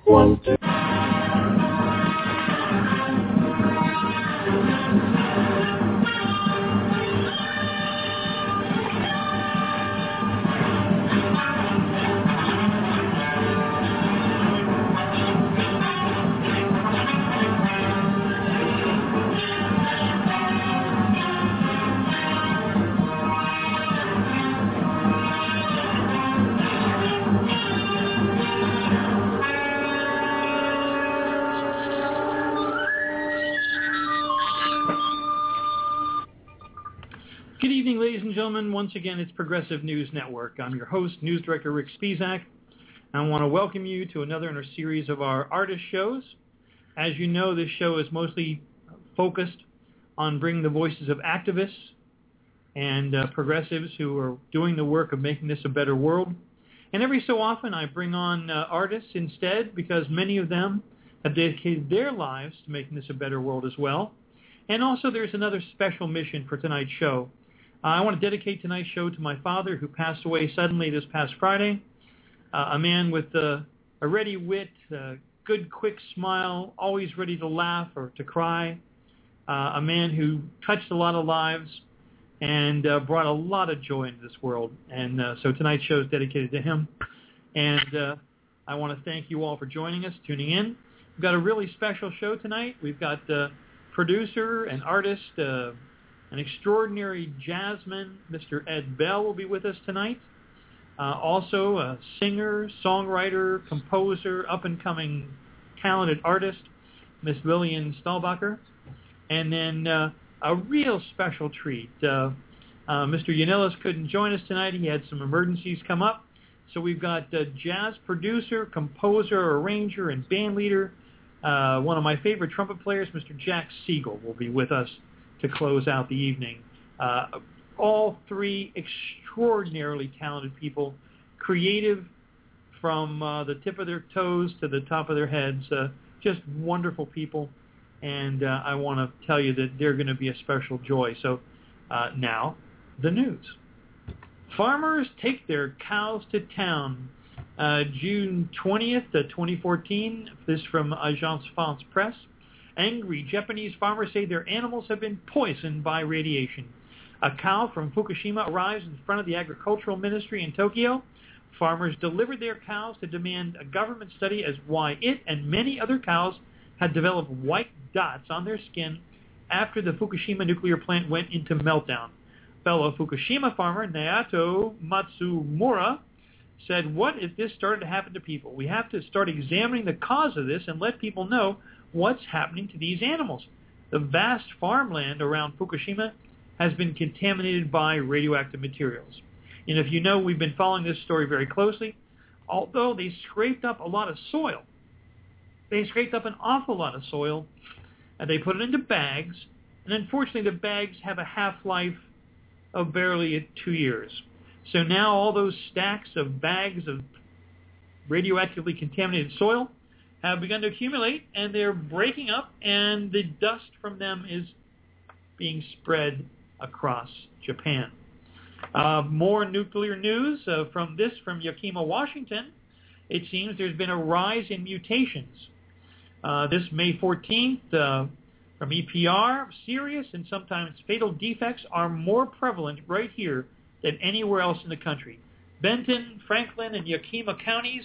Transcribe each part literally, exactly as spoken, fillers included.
One, two. Good evening, ladies and gentlemen. Once again, it's Progressive News Network. I'm your host, News Director Rick Spizak. I want to welcome you to another in our series of our artist shows. As you know, this show is mostly focused on bringing the voices of activists and uh, progressives who are doing the work of making this a better world. And every so often, I bring on uh, artists instead, because many of them have dedicated their lives to making this a better world as well. And also, there's another special mission for tonight's show. Uh, I want to dedicate tonight's show to my father, who passed away suddenly this past Friday. Uh, a man with uh, a ready wit, a good, quick smile, always ready to laugh or to cry. Uh, a man who touched a lot of lives and uh, brought a lot of joy into this world. And uh, so tonight's show is dedicated to him. And uh, I want to thank you all for joining us, tuning in. We've got a really special show tonight. We've got uh, producer and artist, uh, an extraordinary jazzman, Mister Ed Bell, will be with us tonight. Uh, also, a singer, songwriter, composer, up-and-coming talented artist, Miss Lillian Stahlbacher. And then uh, a real special treat. Uh, uh, Mister Yanillis couldn't join us tonight. He had some emergencies come up. So we've got uh, jazz producer, composer, arranger, and band leader. Uh, one of my favorite trumpet players, Mister Jack Siegel, will be with us to close out the evening. Uh, all three extraordinarily talented people, creative from uh, the tip of their toes to the top of their heads, uh, just wonderful people. And uh, I want to tell you that they're going to be a special joy. So uh, now, the news. Farmers take their cows to town. Uh, June twentieth, twenty fourteen, this from Agence France Presse. Angry Japanese farmers say their animals have been poisoned by radiation. A cow from Fukushima arrives in front of the Agricultural Ministry in Tokyo. Farmers delivered their cows to demand a government study as why it and many other cows had developed white dots on their skin after the Fukushima nuclear plant went into meltdown. Fellow Fukushima farmer Naoto Matsumura said, "What if this started to happen to people? We have to start examining the cause of this and let people know what's happening to these animals. The vast farmland around Fukushima has been contaminated by radioactive materials." And if you know, we've been following this story very closely. Although they scraped up a lot of soil, they scraped up an awful lot of soil, and they put it into bags, and unfortunately the bags have a half-life of barely two years. So now all those stacks of bags of radioactively contaminated soil have begun to accumulate, and they're breaking up, and the dust from them is being spread across Japan. Uh, more nuclear news uh, from this from Yakima, Washington. It seems there's been a rise in mutations. Uh, this May fourteenth, uh, from E P R, serious and sometimes fatal defects are more prevalent right here than anywhere else in the country. Benton, Franklin, and Yakima counties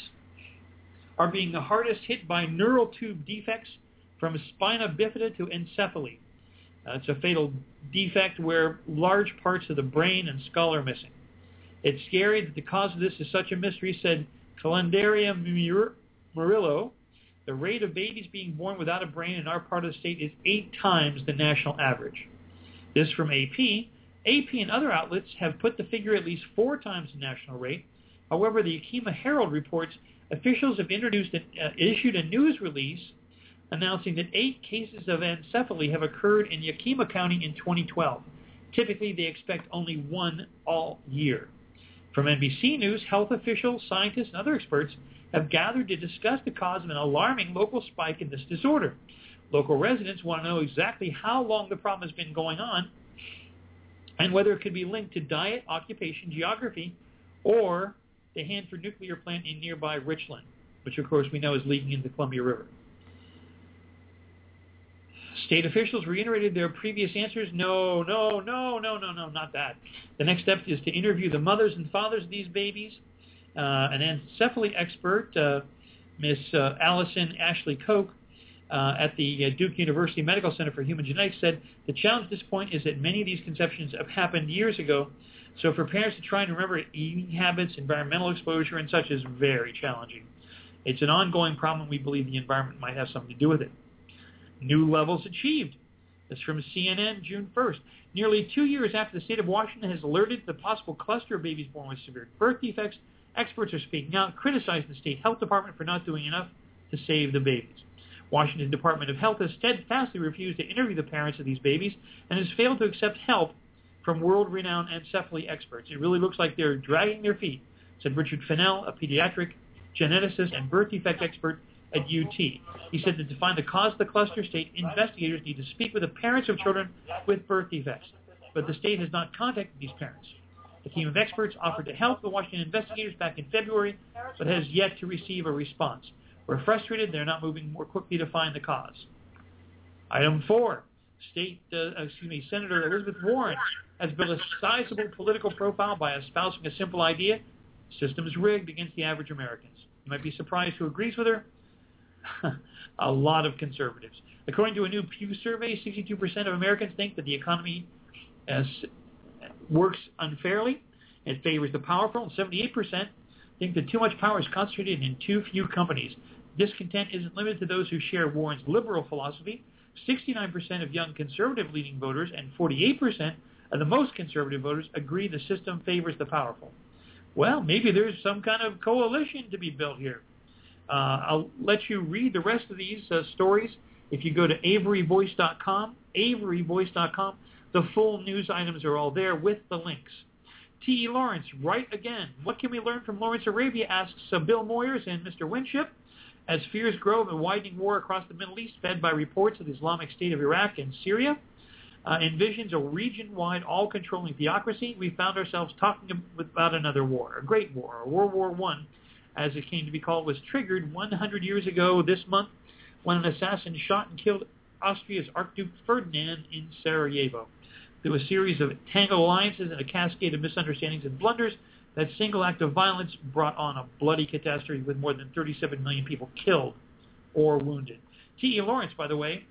are being the hardest hit by neural tube defects from spina bifida to encephaly. Uh, it's a fatal defect where large parts of the brain and skull are missing. It's scary that the cause of this is such a mystery, said Calendaria Murillo. The rate of babies being born without a brain in our part of the state is eight times the national average. This from A P. A P and other outlets have put the figure at least four times the national rate. However, the Yakima Herald reports officials have introduced an, uh, issued a news release announcing that eight cases of encephaly have occurred in Yakima County in twenty twelve. Typically, they expect only one all year. From N B C News, health officials, scientists, and other experts have gathered to discuss the cause of an alarming local spike in this disorder. Local residents want to know exactly how long the problem has been going on and whether it could be linked to diet, occupation, geography, or the Hanford nuclear plant in nearby Richland. which of course we know is leaking into the Columbia River. State officials reiterated their previous answers. No, no, no, no, no, no, not that. The next step is to interview the mothers and fathers of these babies. Uh, an anencephaly expert, uh, Miss uh, Allison Ashley Koch, uh, at the uh, Duke University Medical Center for Human Genetics, said the challenge at this point is that many of these conceptions have happened years ago. So for parents to try and remember eating habits, environmental exposure, and such is very challenging. It's an ongoing problem. We believe the environment might have something to do with it. New levels achieved. This is from C N N, June first. Nearly two years after the state of Washington has alerted the possible cluster of babies born with severe birth defects, experts are speaking out, criticizing the state health department for not doing enough to save the babies. Washington Department of Health has steadfastly refused to interview the parents of these babies and has failed to accept help from world-renowned anencephaly experts. It really looks like they're dragging their feet, said Richard Fennell, a pediatric geneticist and birth defect expert at U T. He said that to find the cause of the cluster, state investigators need to speak with the parents of children with birth defects. But the state has not contacted these parents. A team of experts offered to help the Washington investigators back in February, but has yet to receive a response. We're frustrated they're not moving more quickly to find the cause. Item four, State, uh, excuse me, Senator Elizabeth Warren has built a sizable political profile by espousing a simple idea: system is rigged against the average Americans. You might be surprised who agrees with her. A lot of conservatives. According to a new Pew survey, sixty-two percent of Americans think that the economy uh, works unfairly. It favors the powerful, and seventy-eight percent think that too much power is concentrated in too few companies. Discontent isn't limited to those who share Warren's liberal philosophy. sixty-nine percent of young conservative-leaning voters and forty-eight percent of the most conservative voters agree the system favors the powerful. Well, maybe there's some kind of coalition to be built here. Uh, I'll let you read the rest of these uh, stories if you go to avery voice dot com, avery voice dot com. The full news items are all there with the links. T E. Lawrence, right again. What can we learn from Lawrence Arabia, asks uh, Bill Moyers and Mister Winship. As fears grow of a widening war across the Middle East, fed by reports of the Islamic State of Iraq and Syria, uh, envisions a region-wide, all-controlling theocracy, we found ourselves talking about another war, a great war, or World War One, as it came to be called, was triggered one hundred years ago this month when an assassin shot and killed Austria's Archduke Ferdinand in Sarajevo. Through a series of tangled alliances and a cascade of misunderstandings and blunders, that single act of violence brought on a bloody catastrophe with more than thirty-seven million people killed or wounded. T E. Lawrence, by the way,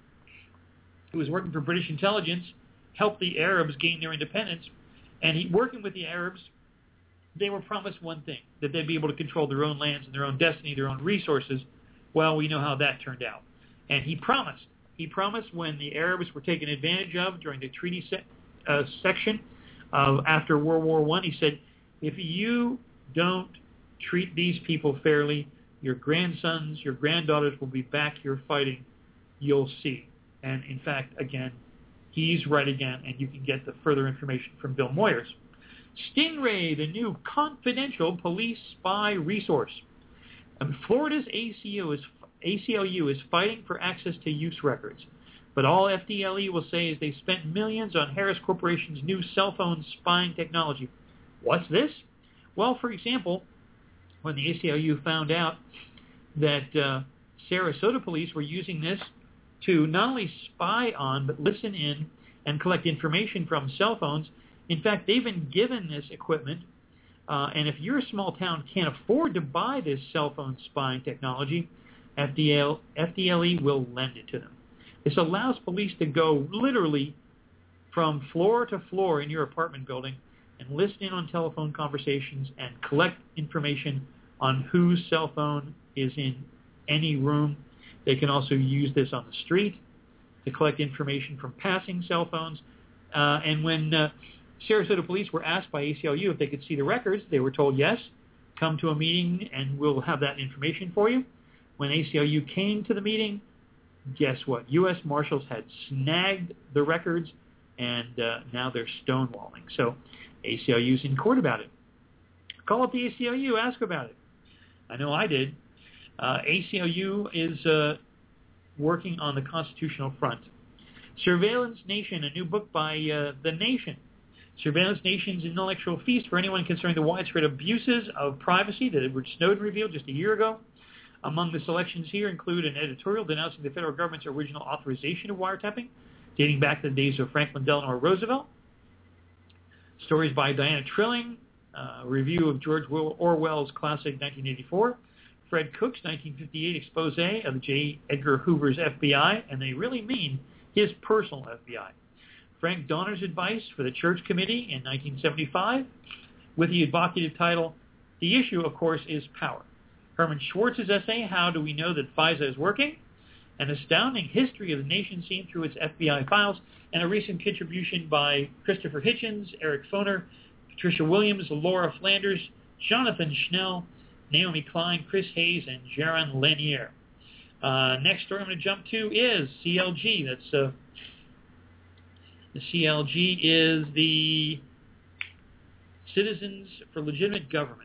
who was working for British intelligence, helped the Arabs gain their independence, and he, working with the Arabs, they were promised one thing, that they'd be able to control their own lands and their own destiny, their own resources. Well, we know how that turned out. And he promised. He promised when the Arabs were taken advantage of during the treaty se- uh, section uh, after World War One, he said, if you don't treat these people fairly, your grandsons, your granddaughters will be back here fighting. You'll see. And in fact, again, he's right again, and you can get the further information from Bill Moyers. Stingray, the new confidential police spy resource. Um, Florida's A C L U is, A C L U is fighting for access to use records. But all F D L E will say is they spent millions on Harris Corporation's new cell phone spying technology. What's this? Well, for example, when the A C L U found out that uh, Sarasota police were using this to not only spy on, but listen in and collect information from cell phones. In fact, they've been given this equipment, uh, and if your small town can't afford to buy this cell phone spying technology, F D L, F D L E will lend it to them. This allows police to go literally from floor to floor in your apartment building and listen in on telephone conversations and collect information on whose cell phone is in any room. They can also use this on the street to collect information from passing cell phones. Uh, and when uh, Sarasota police were asked by A C L U if they could see the records, they were told, yes, come to a meeting and we'll have that information for you. When A C L U came to the meeting, guess what? U S Marshals had snagged the records, and uh, now they're stonewalling. So A C L U's in court about it. Call up the A C L U, ask about it. I know I did. Uh, A C L U is uh, working on the constitutional front. Surveillance Nation, a new book by uh, The Nation. Surveillance Nation's intellectual feast for anyone concerning the widespread abuses of privacy that Edward Snowden revealed just a year ago. Among the selections here include an editorial denouncing the federal government's original authorization of wiretapping, dating back to the days of Franklin Delano Roosevelt. Stories by Diana Trilling, a uh, review of George Orwell's classic nineteen eighty-four. Fred Cook's nineteen fifty-eight expose of J. Edgar Hoover's F B I, and they really mean his personal F B I. Frank Donner's advice for the Church Committee in nineteen seventy-five, with the evocative title, The Issue, of course, is Power. Herman Schwartz's essay, How Do We Know That FISA is Working? An astounding history of the nation seen through its F B I files, and a recent contribution by Christopher Hitchens, Eric Foner, Patricia Williams, Laura Flanders, Jonathan Schnell, Naomi Klein, Chris Hayes, and Jaron Lanier. Uh, next story I'm going to jump to is C L G. That's uh, the C L G is the Citizens for Legitimate Government.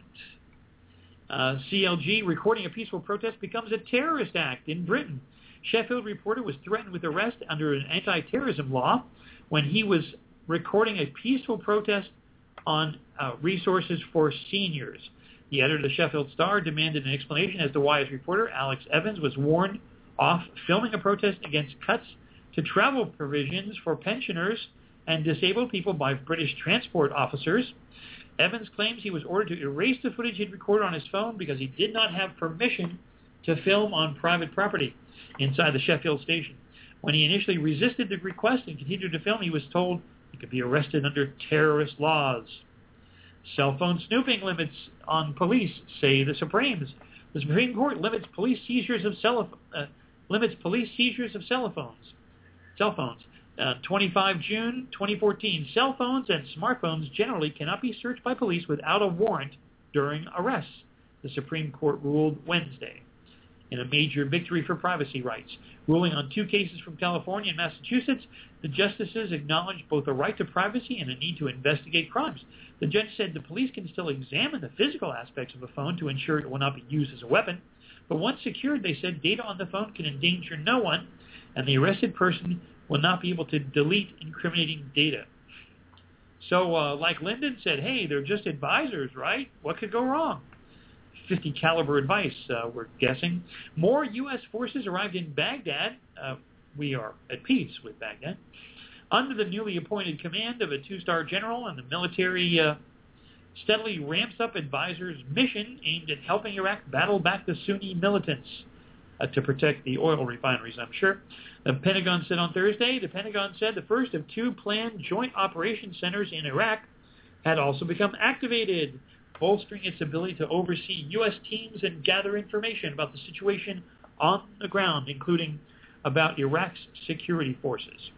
Uh, C L G, recording a peaceful protest becomes a terrorist act in Britain. Sheffield reporter was threatened with arrest under an anti-terrorism law when he was recording a peaceful protest on uh, resources for seniors. The editor of the Sheffield Star demanded an explanation as to why his reporter, Alex Evans, was warned off filming a protest against cuts to travel provisions for pensioners and disabled people by British transport officers. Evans claims he was ordered to erase the footage he'd recorded on his phone because he did not have permission to film on private property inside the Sheffield station. When he initially resisted the request and continued to film, he was told he could be arrested under terrorist laws. Cell phone snooping limits on police, say the Supremes. The Supreme Court limits police seizures of cell uh, limits police seizures of cell phones. Cell phones. Uh, twenty-fifth of June twenty fourteen. Cell phones and smartphones generally cannot be searched by police without a warrant during arrests, the Supreme Court ruled Wednesday. In a major victory for privacy rights, ruling on two cases from California and Massachusetts, the justices acknowledged both a right to privacy and a need to investigate crimes. The judge said the police can still examine the physical aspects of a phone to ensure it will not be used as a weapon, but once secured, they said data on the phone can endanger no one, and the arrested person will not be able to delete incriminating data. So, uh, like Lyndon said, hey, they're just advisors, right? What could go wrong? fifty caliber advice, uh, we're guessing. More U S forces arrived in Baghdad. Uh, we are at peace with Baghdad. Under the newly appointed command of a two-star general, and the military uh, steadily ramps up advisors' mission aimed at helping Iraq battle back the Sunni militants uh, to protect the oil refineries, I'm sure. The Pentagon said on Thursday, the Pentagon said the first of two planned joint operation centers in Iraq had also become activated, bolstering its ability to oversee U S teams and gather information about the situation on the ground, including about Iraq's security forces.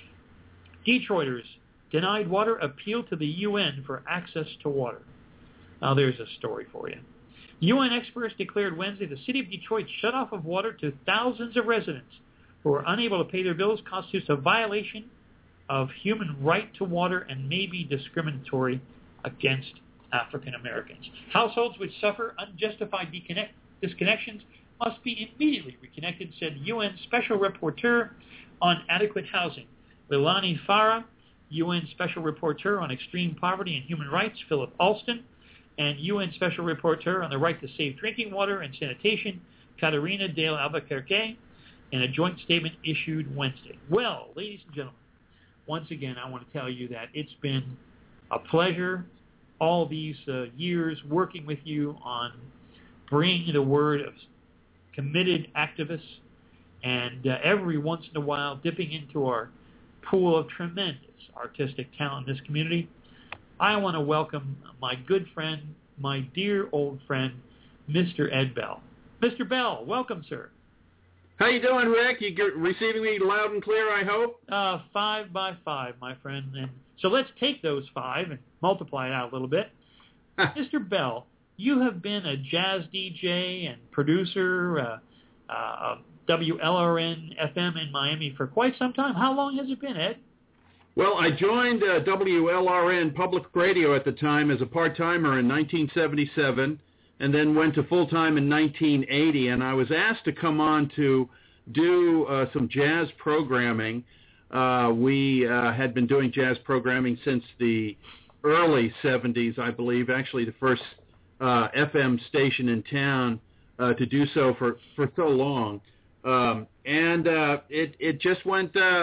Detroiters denied water appeal to the U N for access to water. Now there's a story for you. U N experts declared Wednesday the city of Detroit shut off of water to thousands of residents who are unable to pay their bills constitutes a violation of human right to water and may be discriminatory against African Americans. Households which suffer unjustified disconnect, disconnections must be immediately reconnected, said U N Special Rapporteur on Adequate Housing, Leilani Farah, U N Special Rapporteur on Extreme Poverty and Human Rights, Philip Alston, and U N Special Rapporteur on the Right to Safe Drinking Water and Sanitation, Caterina Dale Albuquerque, in a joint statement issued Wednesday. Well, ladies and gentlemen, once again, I want to tell you that it's been a pleasure all these uh, years working with you on bringing the word of committed activists, and uh, every once in a while dipping into our pool of tremendous artistic talent in this community. I want to welcome my good friend, my dear old friend, Mister Ed Bell. Mister Bell, welcome, sir. How you doing, Rick? You get, receiving me loud and clear, I hope? Uh, five by five, my friend. And so let's take those five and multiply it out a little bit. Mister Bell, you have been a jazz D J and producer, uh, uh, W L R N F M in Miami for quite some time. How long has it been, Ed? Well, I joined uh, W L R N Public Radio at the time as a part-timer in nineteen seventy-seven, and then went to full-time in nineteen eighty, and I was asked to come on to do uh, some jazz programming. Uh, we uh, had been doing jazz programming since the early seventies, I believe. Actually, the first uh, F M station in town uh, to do so for, for so long. Um, and uh, it, it just went uh,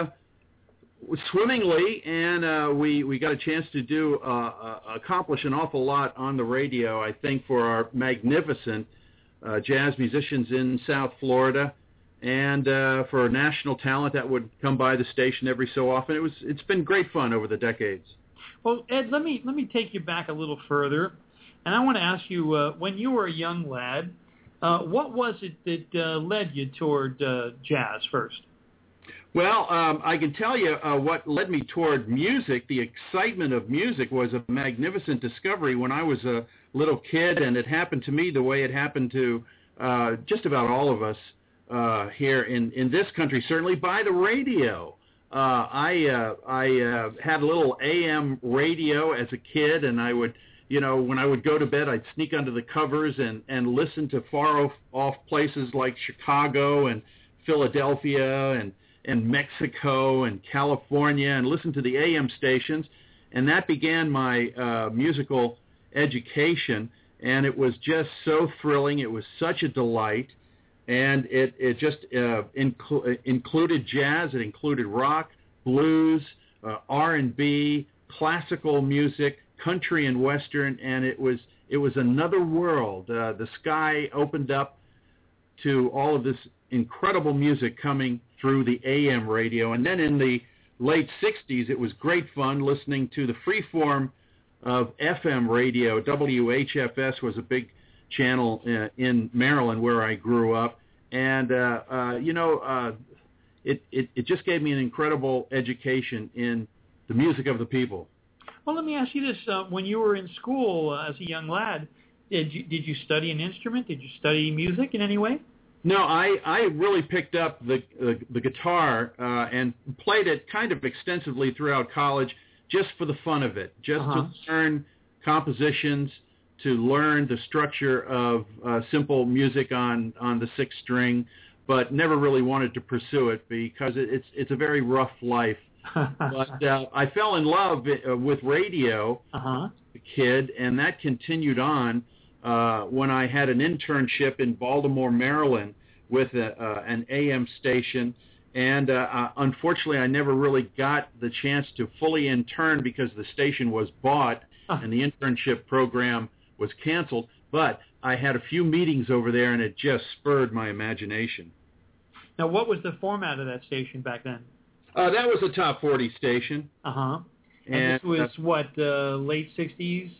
swimmingly, and uh, we, we got a chance to do uh, uh, accomplish an awful lot on the radio, I think, for our magnificent uh, jazz musicians in South Florida, and uh, for national talent that would come by the station every so often. It was, it's been great fun over the decades. Well, Ed, let me let me take you back a little further, and I want to ask you, uh, when you were a young lad, uh, what was it that uh, led you toward uh, jazz first? Well, um, I can tell you uh, what led me toward music. The excitement of music was a magnificent discovery when I was a little kid, and it happened to me the way it happened to uh, just about all of us uh, here in, in this country, certainly by the radio. Uh, I uh, I uh, had a little A M radio as a kid, and I would, you know, when I would go to bed, I'd sneak under the covers and, and listen to far off, off places like Chicago and Philadelphia and, and Mexico and California, and listen to the A M stations, and that began my uh, musical education, and it was just so thrilling. It was such a delight. And it, it just uh, inclu- included jazz, it included rock, blues, uh, R and B, classical music, country and western, and it was it was another world. Uh, the sky opened up to all of this incredible music coming through the A M radio. And then in the late sixties, it was great fun listening to the freeform of F M radio. W H F S was a big channel uh, in Maryland where I grew up, and uh, uh, you know, uh, it, it it just gave me an incredible education in the music of the people. Well, let me ask you this: uh, when you were in school uh, as a young lad, did you did you study an instrument? Did you study music in any way? No, I, I really picked up the uh, the guitar uh, and played it kind of extensively throughout college, just for the fun of it, just uh-huh. to learn compositions, to learn the structure of uh, simple music on, on the sixth string, but never really wanted to pursue it because it, it's it's a very rough life. But uh, I fell in love with radio uh-huh. as a kid, and that continued on uh, when I had an internship in Baltimore, Maryland, with a, uh, an A M station. And uh, uh, unfortunately, I never really got the chance to fully intern because the station was bought uh. and the internship program was canceled, but I had a few meetings over there, and it just spurred my imagination. Now, what was the format of that station back then? Uh, that was a top forty station. Uh-huh. And, and this was, uh, what, uh, late sixties?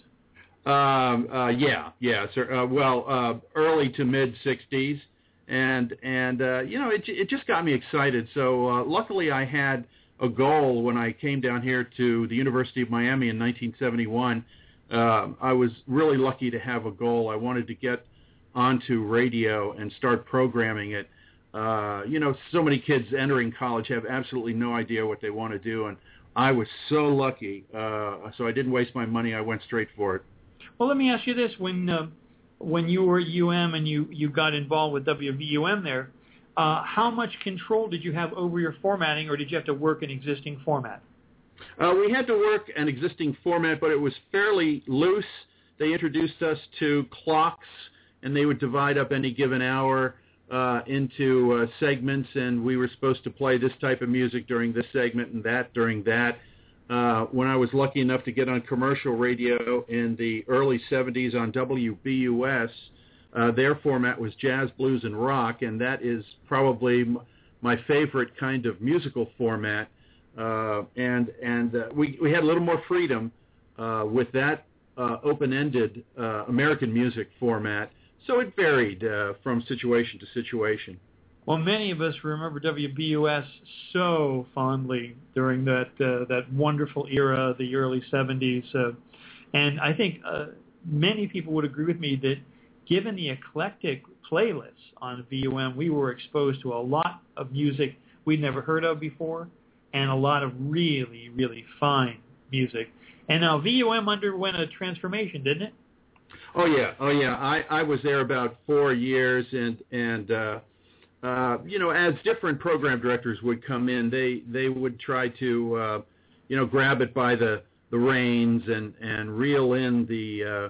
Um, uh, yeah, yeah, sir. Uh, well, uh, early to mid-sixties. And, and uh, you know, it, it just got me excited. So uh, luckily I had a goal when I came down here to the University of Miami in nineteen seventy-one. Uh, I was really lucky to have a goal. I wanted to get onto radio and start programming it. Uh, you know, so many kids entering college have absolutely no idea what they want to do, and I was so lucky. Uh, so I didn't waste my money. I went straight for it. Well, let me ask you this. When uh, when you were at U M and you, you got involved with W V U M there, uh, how much control did you have over your formatting, or did you have to work an existing format? Uh, we had to work an existing format, but it was fairly loose. They introduced us to clocks, and they would divide up any given hour uh, into uh, segments, and we were supposed to play this type of music during this segment and that during that. Uh, when I was lucky enough to get on commercial radio in the early seventies on W B U S, uh, their format was jazz, blues, and rock, and that is probably m- my favorite kind of musical format. Uh, and and uh, we, we had a little more freedom uh, with that uh, open-ended uh, American music format, so it varied uh, from situation to situation. Well, many of us remember W B U S so fondly during that uh, that wonderful era, the early seventies, uh, and I think uh, many people would agree with me that given the eclectic playlists on V U M, we were exposed to a lot of music we'd never heard of before, and a lot of really, really fine music. And now V U M underwent a transformation, didn't it? Oh yeah, oh yeah. I, I was there about four years, and and uh, uh, you know, as different program directors would come in, they they would try to uh, you know grab it by the, the reins and, and reel in the uh,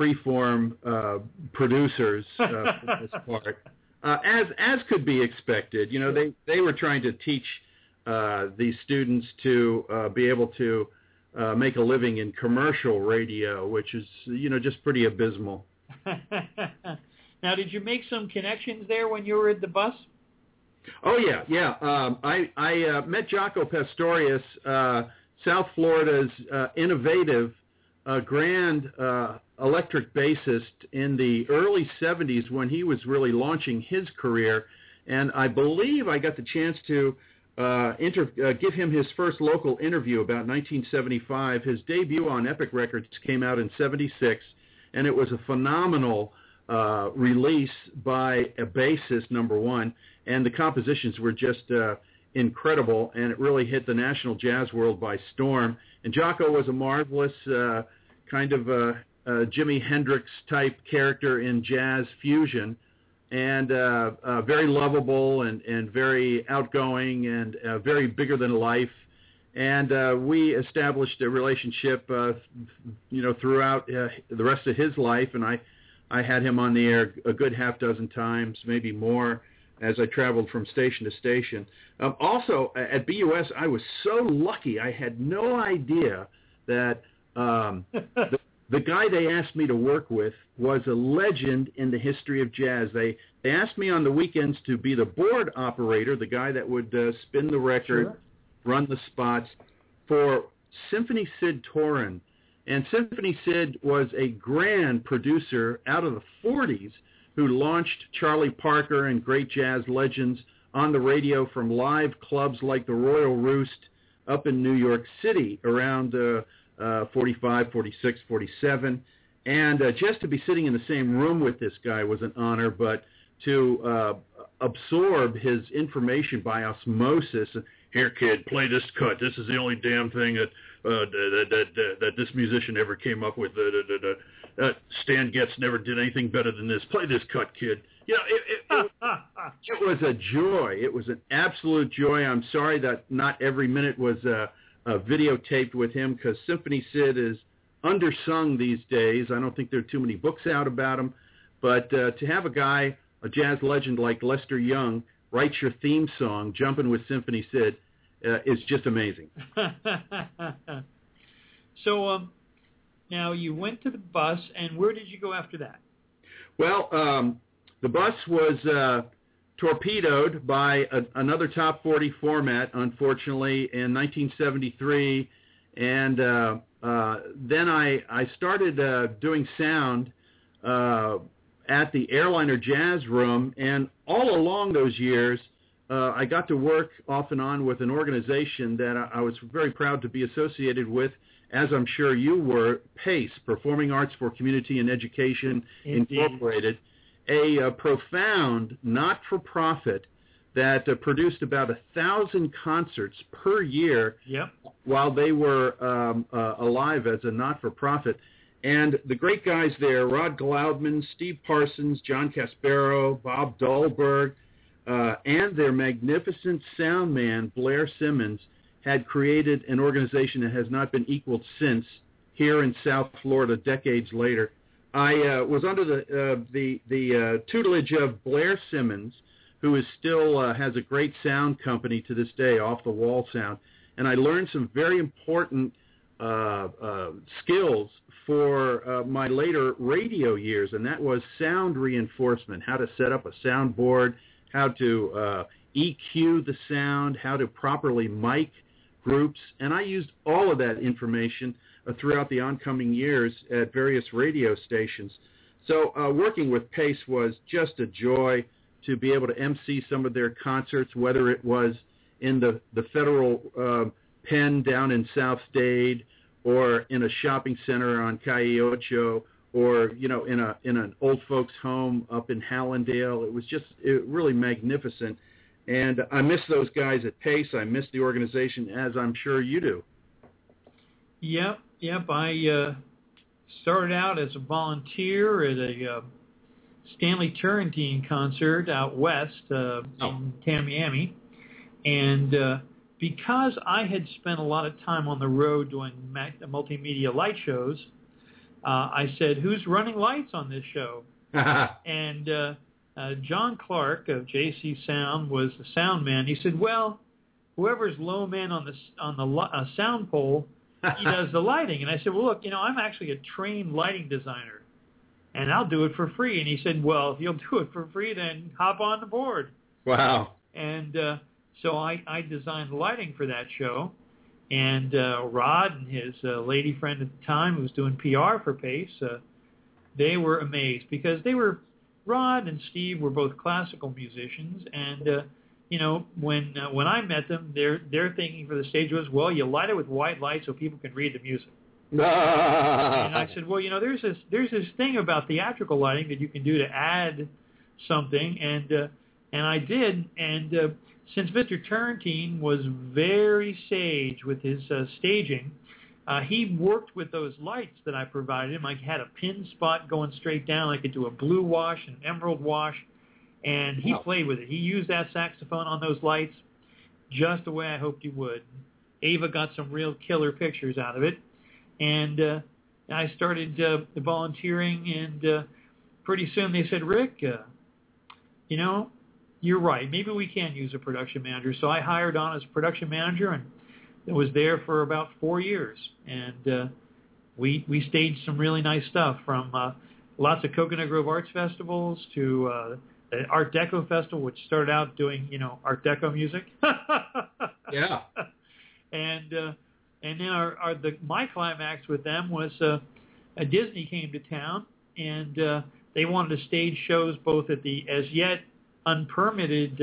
freeform uh, producers uh, for this part, uh, as as could be expected. You know, they, they were trying to teach uh, these students to uh, be able to uh, make a living in commercial radio, which is, you know, just pretty abysmal. Now, did you make some connections there when you were at the bus? Oh, yeah, yeah. Um, I, I uh, met Jaco Pastorius, uh, South Florida's uh, innovative uh, grand uh, electric bassist in the early seventies when he was really launching his career. And I believe I got the chance to uh, inter- uh, give him his first local interview about nineteen seventy-five. His debut on Epic Records came out in seventy-six, and it was a phenomenal uh, release by a bassist, number one, and the compositions were just uh, incredible, and it really hit the national jazz world by storm. And Jaco was a marvelous uh, kind of uh, uh, Jimi Hendrix-type character in jazz fusion, and uh, uh, very lovable and, and very outgoing and uh, very bigger than life. And uh, we established a relationship, uh, you know, throughout uh, the rest of his life. And I, I had him on the air a good half dozen times, maybe more, as I traveled from station to station. Um, also, at B U S, I was so lucky. I had no idea that um, the, the guy they asked me to work with was a legend in the history of jazz. They they asked me on the weekends to be the board operator, the guy that would uh, spin the record, sure, run the spots, for Symphony Sid Torin. And Symphony Sid was a grand producer out of the forties who launched Charlie Parker and great jazz legends on the radio from live clubs like the Royal Roost up in New York City around uh, uh, forty-five, forty-six, forty-seven. And uh, just to be sitting in the same room with this guy was an honor, but to uh, absorb his information by osmosis. Here, kid, play this cut. This is the only damn thing that uh, that, that, that that this musician ever came up with. Uh, that, that, uh, Stan Getz never did anything better than this. Play this cut, kid. You know, it, it, it, it was a joy. It was an absolute joy. I'm sorry that not every minute was uh, uh, videotaped with him, because Symphony Sid is undersung these days. I don't think there are too many books out about him. But uh, to have a guy, a jazz legend like Lester Young, write your theme song, Jumpin' with Symphony Sid, uh, is just amazing. So um, now you went to the bus, and where did you go after that? Well, um, the bus was uh, torpedoed by a, another top forty format, unfortunately, in nineteen seventy-three. And uh, uh, then I, I started uh, doing sound uh, at the Airliner Jazz Room, and all along those years, uh, I got to work off and on with an organization that I, I was very proud to be associated with, as I'm sure you were, PACE, Performing Arts for Community and Education, Indeed. Incorporated, a, a profound not-for-profit that uh, produced about a thousand concerts per year yep. while they were um, uh, alive as a not-for-profit. And the great guys there, Rod Glaudman, Steve Parsons, John Caspero, Bob Dahlberg, uh, and their magnificent sound man, Blair Simmons, had created an organization that has not been equaled since here in South Florida decades later. I uh, was under the uh, the, the uh, tutelage of Blair Simmons, who is still uh, has a great sound company to this day, Off the Wall Sound. And I learned some very important uh, uh, skills for uh, my later radio years, and that was sound reinforcement, how to set up a soundboard, how to uh, E Q the sound, how to properly mic groups. And I used all of that information uh, throughout the oncoming years at various radio stations. So uh, working with PACE was just a joy to be able to emcee some of their concerts, whether it was in the, the Federal uh, Pen down in South Dade, or in a shopping center on Calle Ocho, or, you know, in a in an old folks home up in Hallandale. It was just it, really magnificent. And I miss those guys at PACE. I miss the organization, as I'm sure you do. Yep, yep. I uh, started out as a volunteer at a uh, Stanley Turrentine concert out west uh, oh. in Tamiami. And uh, because I had spent a lot of time on the road doing multimedia light shows, uh, I said, "Who's running lights on this show?" and uh, uh, John Clark of J C Sound was the sound man. He said, "Well, whoever's low man on the on the uh, sound pole, he does the lighting." And I said, "Well, look, you know, I'm actually a trained lighting designer, and I'll do it for free." And he said, "Well, if you'll do it for free, then hop on the board." Wow. And uh, so I, I designed the lighting for that show. And uh, Rod and his uh, lady friend at the time, who was doing P R for Pace, uh, they were amazed because they were, Rod and Steve were both classical musicians. And, uh, you know, when uh, when I met them, their their thinking for the stage was, well, you light it with white light so people can read the music. And I said, well, you know, there's this there's this thing about theatrical lighting that you can do to add something. And uh, and I did. And uh, since Mister Turrentine was very sage with his uh, staging, uh, he worked with those lights that I provided him. I had a pin spot going straight down. I could do a blue wash, an emerald wash, and he wow. played with it. He used that saxophone on those lights just the way I hoped he would. Ava got some real killer pictures out of it, and uh, I started uh, volunteering, and uh, pretty soon they said, Rick, uh, you know, you're right. Maybe we can use a production manager. So I hired on as production manager and was there for about four years. And uh, we we staged some really nice stuff, from uh, lots of Coconut Grove Arts Festivals to uh, the Art Deco Festival, which started out doing, you know, Art Deco music. Yeah. And uh, and then our, our the my climax with them was uh, a Disney came to town, and uh, they wanted to stage shows both at the as yet unpermitted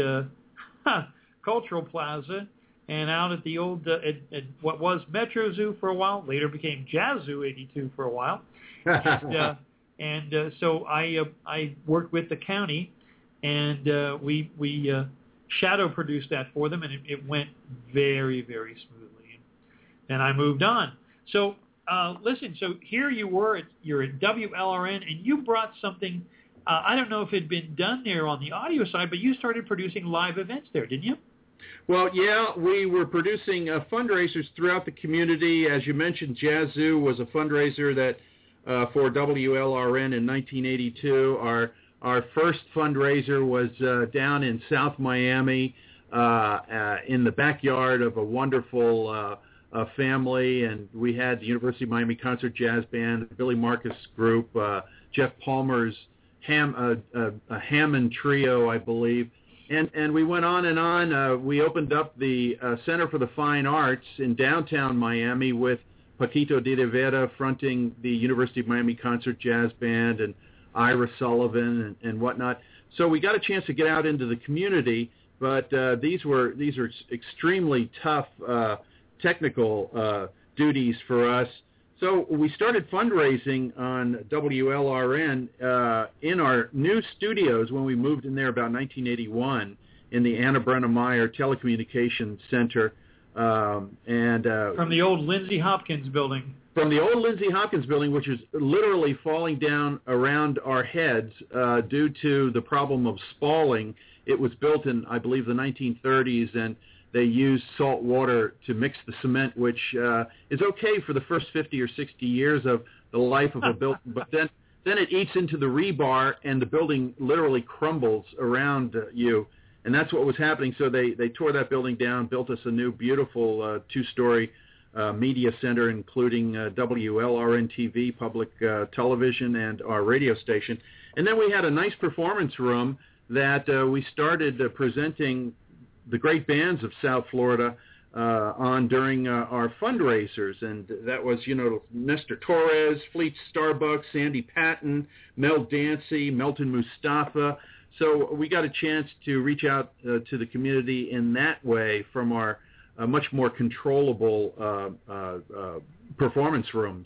uh, Cultural Plaza and out at the old, uh, at, at what was Metro Zoo for a while, later became Jazz Zoo eighty-two for a while. and uh, and uh, so I uh, I worked with the county, and uh, we we uh, shadow produced that for them, and it, it went very, very smoothly. And I moved on. So uh, listen, so here you were, at, you're at W L R N, and you brought something. Uh, I don't know if it had been done there on the audio side, but you started producing live events there, didn't you? Well, yeah, we were producing uh, fundraisers throughout the community. As you mentioned, Jazz Zoo was a fundraiser that uh, for W L R N in nineteen eighty-two. Our our first fundraiser was uh, down in South Miami uh, uh, in the backyard of a wonderful uh, uh, family, and we had the University of Miami Concert Jazz Band, the Billy Marcus Group, uh, Jeff Palmer's Ham, uh, uh, a Hammond Trio, I believe, and and we went on and on. Uh, we opened up the uh, Center for the Fine Arts in downtown Miami with Paquito de Rivera fronting the University of Miami Concert Jazz Band and Ira Sullivan and, and whatnot. So we got a chance to get out into the community, but uh, these were these are extremely tough uh, technical uh, duties for us. So we started fundraising on W L R N uh, in our new studios when we moved in there about nineteen eighty-one in the Anna Brenna Meyer Telecommunications Center. Um, and uh, From the old Lindsay Hopkins building. From the old Lindsay Hopkins building, which is literally falling down around our heads uh, due to the problem of spalling. It was built in, I believe, the nineteen thirties, and they used salt water to mix the cement, which uh, is okay for the first fifty or sixty years of the life of a building, but then then it eats into the rebar, and the building literally crumbles around uh, you, and that's what was happening. So they, they tore that building down, built us a new, beautiful uh, two-story uh, media center, including uh, W L R N T V, public uh, television, and our radio station. And then we had a nice performance room that uh, we started uh, presenting the great bands of South Florida uh, on during uh, our fundraisers. And that was, you know, Mister Torres, Fleet Starbucks, Sandy Patton, Mel Dancy, Melton Mustafa. So we got a chance to reach out uh, to the community in that way from our uh, much more controllable uh, uh, uh, performance rooms.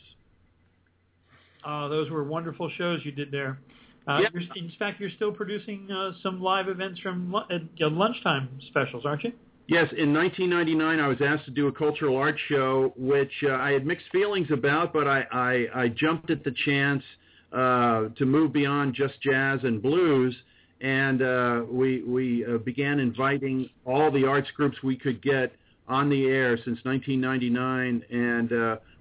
Uh, those were wonderful shows you did there. Uh, yeah. you're, in fact, you're still producing uh, some live events from uh, lunchtime specials, aren't you? Yes. In nineteen ninety-nine, I was asked to do a cultural arts show, which uh, I had mixed feelings about, but I, I, I jumped at the chance uh, to move beyond just jazz and blues, and uh, we, we uh, began inviting all the arts groups we could get on the air since nineteen ninety-nine, and uh,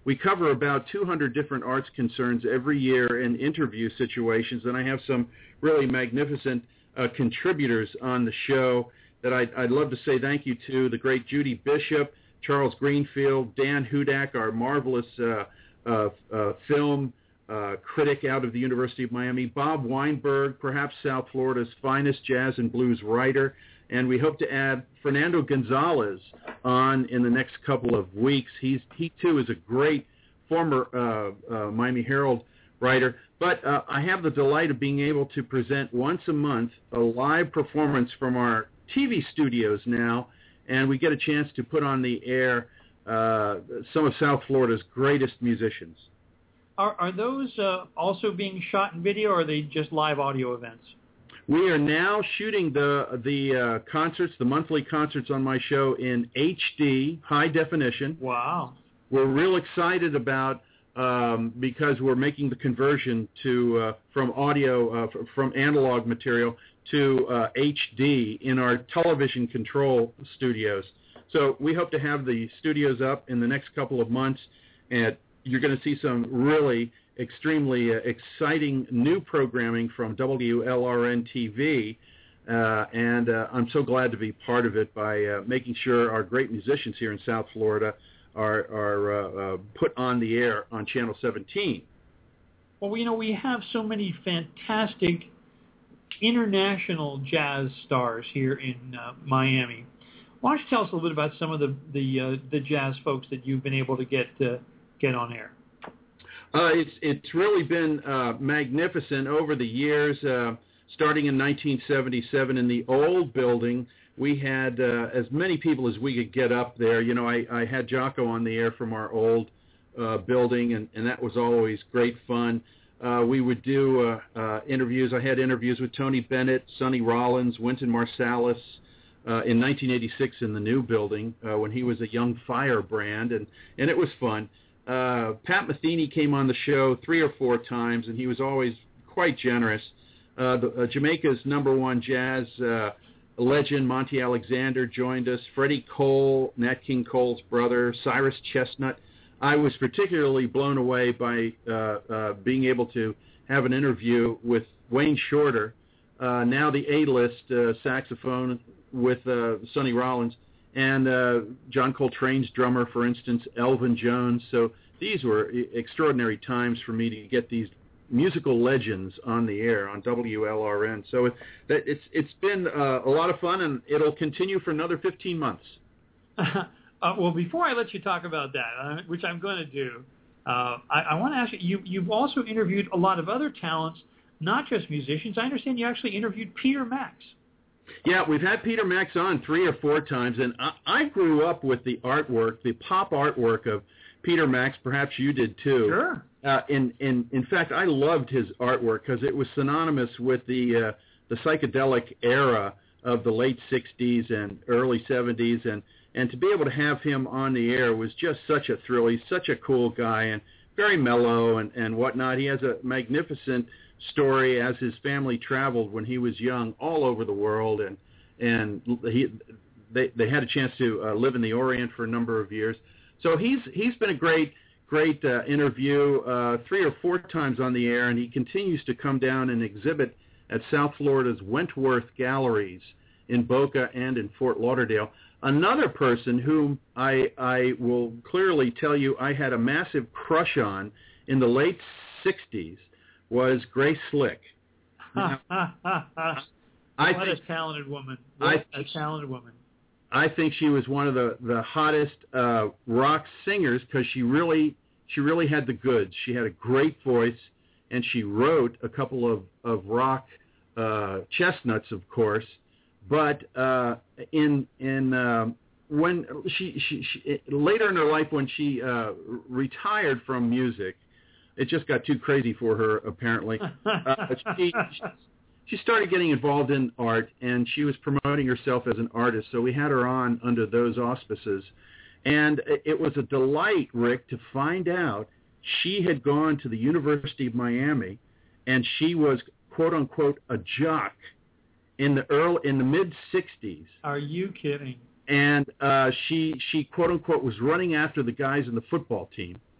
we cover about two hundred different arts concerns every year in interview situations, and I have some really magnificent uh, contributors on the show that I'd, I'd love to say thank you to: the great Judy Bishop, Charles Greenfield, Dan Hudak, our marvelous uh, uh, uh, film uh, critic out of the University of Miami, Bob Weinberg, perhaps South Florida's finest jazz and blues writer, and we hope to add Fernando Gonzalez on in the next couple of weeks. He's he too is a great former uh, uh, Miami Herald writer. But uh, I have the delight of being able to present once a month a live performance from our T V studios now, and we get a chance to put on the air uh, some of South Florida's greatest musicians. Are, are those uh, also being shot in video, or are they just live audio events? We are now shooting the the uh, concerts, the monthly concerts on my show in H D, high definition. Wow. We're real excited about um, because we're making the conversion to uh, from audio, uh, from analog material to uh, H D in our television control studios. So we hope to have the studios up in the next couple of months, and you're going to see some really extremely uh, exciting new programming from W L R N T V, uh, and uh, I'm so glad to be part of it by uh, making sure our great musicians here in South Florida are, are uh, uh, put on the air on Channel seventeen. Well, you know, we have so many fantastic international jazz stars here in uh, Miami. Why don't you tell us a little bit about some of the the, uh, the jazz folks that you've been able to get uh, get on air? Uh, it's it's really been uh, magnificent over the years. Uh, starting in nineteen seventy-seven in the old building, we had uh, as many people as we could get up there. You know, I, I had Jocko on the air from our old uh, building, and, and that was always great fun. Uh, we would do uh, uh, interviews. I had interviews with Tony Bennett, Sonny Rollins, Wynton Marsalis uh, in nineteen eighty-six in the new building uh, when he was a young firebrand, and, and it was fun. Uh, Pat Metheny came on the show three or four times, and he was always quite generous. Uh, the, uh, Jamaica's number one jazz uh, legend, Monty Alexander, joined us. Freddie Cole, Nat King Cole's brother, Cyrus Chestnut. I was particularly blown away by uh, uh, being able to have an interview with Wayne Shorter, uh, now the A-list uh, saxophone with uh, Sonny Rollins, and uh, John Coltrane's drummer, for instance, Elvin Jones. So these were extraordinary times for me to get these musical legends on the air on W L R N. So it, that it's it's been uh, a lot of fun, and it'll continue for another fifteen months. uh, well, before I let you talk about that, uh, which I'm going to do, uh, I, I want to ask you, you, you've also interviewed a lot of other talents, not just musicians. I understand you actually interviewed Peter Max. Yeah, we've had Peter Max on three or four times, and I, I grew up with the artwork, the pop artwork of Peter Max. Perhaps you did too. Sure. Uh, in, in, in fact, I loved his artwork because it was synonymous with the uh, the psychedelic era of the late sixties and early seventies, and, and to be able to have him on the air was just such a thrill. He's such a cool guy and very mellow and, and whatnot. He has a magnificent story as his family traveled when he was young all over the world, and and he they they had a chance to uh, live in the Orient for a number of years. So he's he's been a great great uh, interview uh, three or four times on the air, and he continues to come down and exhibit at South Florida's Wentworth Galleries in Boca and in Fort Lauderdale. Another person whom I I will clearly tell you I had a massive crush on in the late sixties was Grace Slick. Now, I what think, a talented woman. What I, a talented woman. I think she was one of the, the hottest uh, rock singers because she really she really had the goods. She had a great voice, and she wrote a couple of, of rock uh, chestnuts, of course. But uh, in in um, when she, she, she later in her life, when she uh, retired from music, it just got too crazy for her, apparently. Uh, she, she started getting involved in art, and she was promoting herself as an artist, so we had her on under those auspices. And it was a delight, Rick, to find out she had gone to the University of Miami, and she was, quote-unquote, a jock in the early, in the mid-sixties. Are you kidding? And uh, she, she, quote-unquote, was running after the guys in the football team.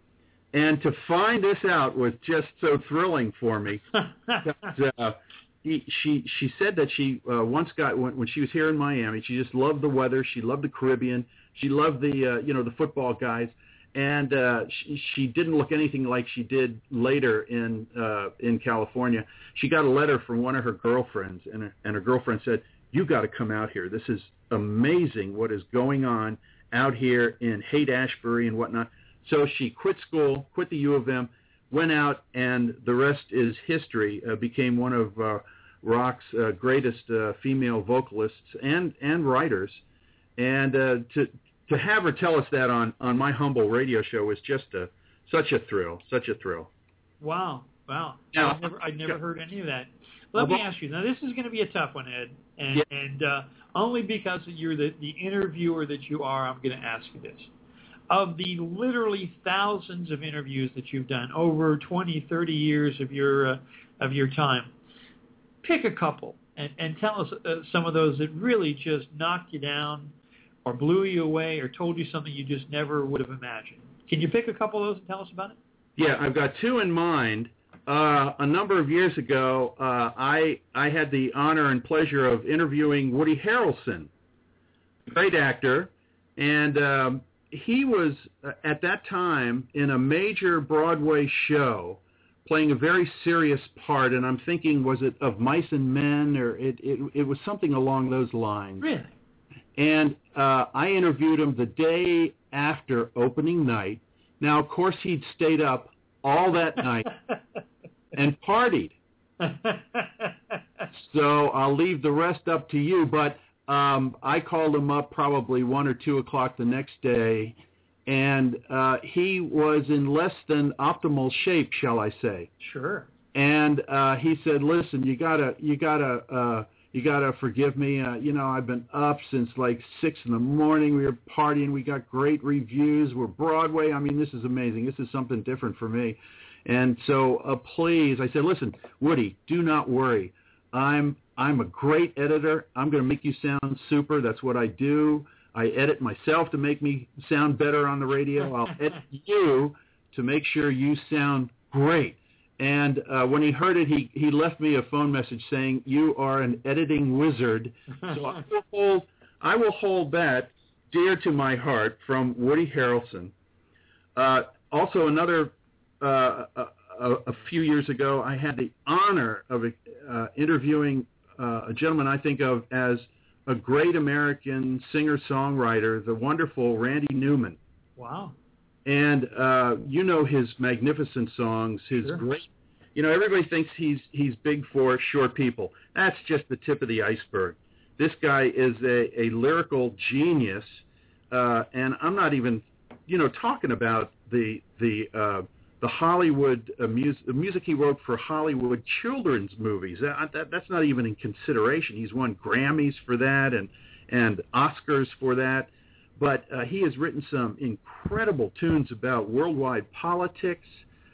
And to find this out was just so thrilling for me. That, uh, he, she she said that she uh, once got when, when she was here in Miami. She just loved the weather. She loved the Caribbean. She loved the uh, you know the football guys. And uh, she, she didn't look anything like she did later in uh, in California. She got a letter from one of her girlfriends, and her, and her girlfriend said, "You got to come out here. This is amazing. What is going on out here in Haight-Ashbury and whatnot." So she quit school, quit the U of M, went out, and the rest is history. Uh, became one of uh, rock's uh, greatest uh, female vocalists and and writers, and uh, to to have her tell us that on, on my humble radio show was just a such a thrill, such a thrill. Wow, wow! Now, I've never I've never heard any of that. Let me ask you now. This is going to be a tough one, Ed, and yeah. and uh, only because you're the the interviewer that you are, I'm going to ask you this. Of the literally thousands of interviews that you've done over twenty, thirty years of your uh, of your time, pick a couple and, and tell us uh, some of those that really just knocked you down or blew you away or told you something you just never would have imagined. Can you pick a couple of those and tell us about it? Yeah, I've got two in mind. Uh, a number of years ago, uh, I I had the honor and pleasure of interviewing Woody Harrelson, great actor, and um, he was, uh, at that time, in a major Broadway show, playing a very serious part, and I'm thinking, was it Of Mice and Men, or it, it, it was something along those lines. Really? And uh, I interviewed him the day after opening night. Now, of course, he'd stayed up all that night and partied. So I'll leave the rest up to you, but Um, I called him up probably one or two o'clock the next day, and uh, he was in less than optimal shape, shall I say? Sure. And uh, he said, "Listen, you gotta, you gotta, uh, you gotta forgive me. Uh, you know, I've been up since like six in the morning. We were partying. We got great reviews. We're Broadway. I mean, this is amazing. This is something different for me." And so, uh, please, I said, "Listen, Woody, do not worry. I'm." I'm a great editor. I'm going to make you sound super. That's what I do. I edit myself to make me sound better on the radio. I'll edit you to make sure you sound great." And uh, when he heard it, he, he left me a phone message saying, "You are an editing wizard." So I will hold, I will hold that dear to my heart from Woody Harrelson. Uh, also, another uh, a, a few years ago, I had the honor of uh, interviewing Uh, a gentleman I think of as a great American singer-songwriter, the wonderful Randy Newman. Wow. And uh, you know his magnificent songs, his sure. great, you know, everybody thinks he's he's big for short people. That's just the tip of the iceberg. This guy is a, a lyrical genius, uh, and I'm not even, you know, talking about the, the, uh, the Hollywood uh, music, the music he wrote for Hollywood children's movies. That, that, that's not even in consideration. He's won Grammys for that and and Oscars for that. But uh, he has written some incredible tunes about worldwide politics,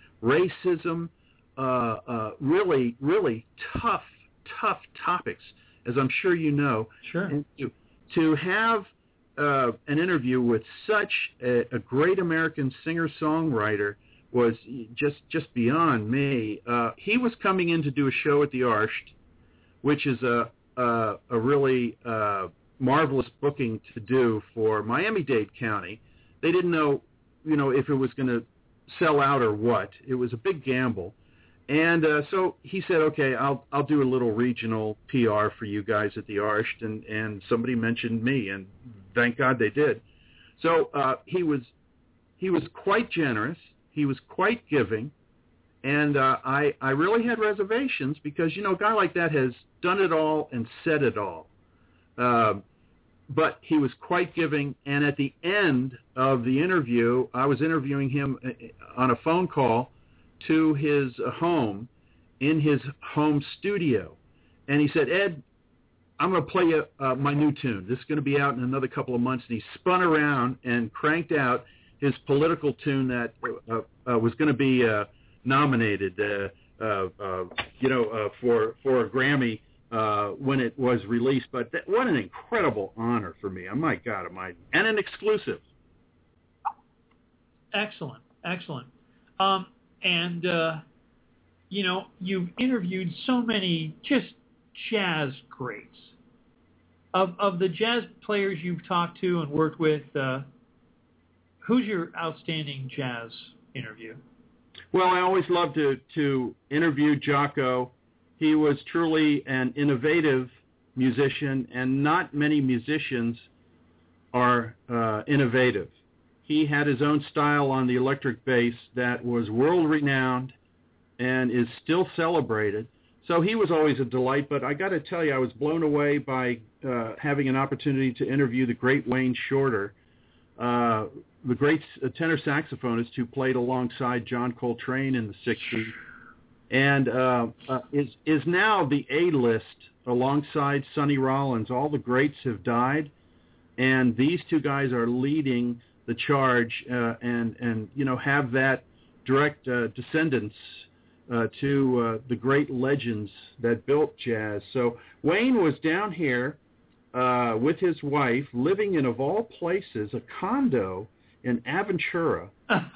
racism, uh, uh, really, really tough, tough topics, as I'm sure you know. Sure. And to, to have uh, an interview with such a, a great American singer-songwriter was just just beyond me. Uh, he was coming in to do a show at the Arsht, which is a a, a really uh, marvelous booking to do for Miami-Dade County. They didn't know, you know, if it was going to sell out or what. It was a big gamble, and uh, so he said, "Okay, I'll I'll do a little regional P R for you guys at the Arsht," and and somebody mentioned me, and thank God they did. So uh, he was he was quite generous. He was quite giving, and uh, I, I really had reservations because, you know, a guy like that has done it all and said it all. Uh, but he was quite giving, and at the end of the interview, I was interviewing him on a phone call to his home, in his home studio. And he said, "Ed, I'm going to play you uh, my new tune. This is going to be out in another couple of months." And he spun around and cranked out his political tune that uh, uh, was going to be uh, nominated, uh, uh, uh, you know, uh, for for a Grammy uh, when it was released. But that, what an incredible honor for me! Oh my God, am I and an exclusive. Excellent, excellent. Um, and, uh, you know, you've interviewed so many just jazz greats. Of of the jazz players you've talked to and worked with, uh, who's your outstanding jazz interview? Well, I always loved to, to interview Jaco. He was truly an innovative musician, and not many musicians are uh, innovative. He had his own style on the electric bass that was world-renowned and is still celebrated. So he was always a delight, but I got to tell you, I was blown away by uh, having an opportunity to interview the great Wayne Shorter, uh, the great tenor saxophonist who played alongside John Coltrane in the sixties, and uh, uh, is is now the A-list alongside Sonny Rollins. All the greats have died, and these two guys are leading the charge, uh, and and you know have that direct uh, descendants Uh, to uh, the great legends that built jazz. So Wayne was down here uh, with his wife, living in, of all places, a condo in Aventura.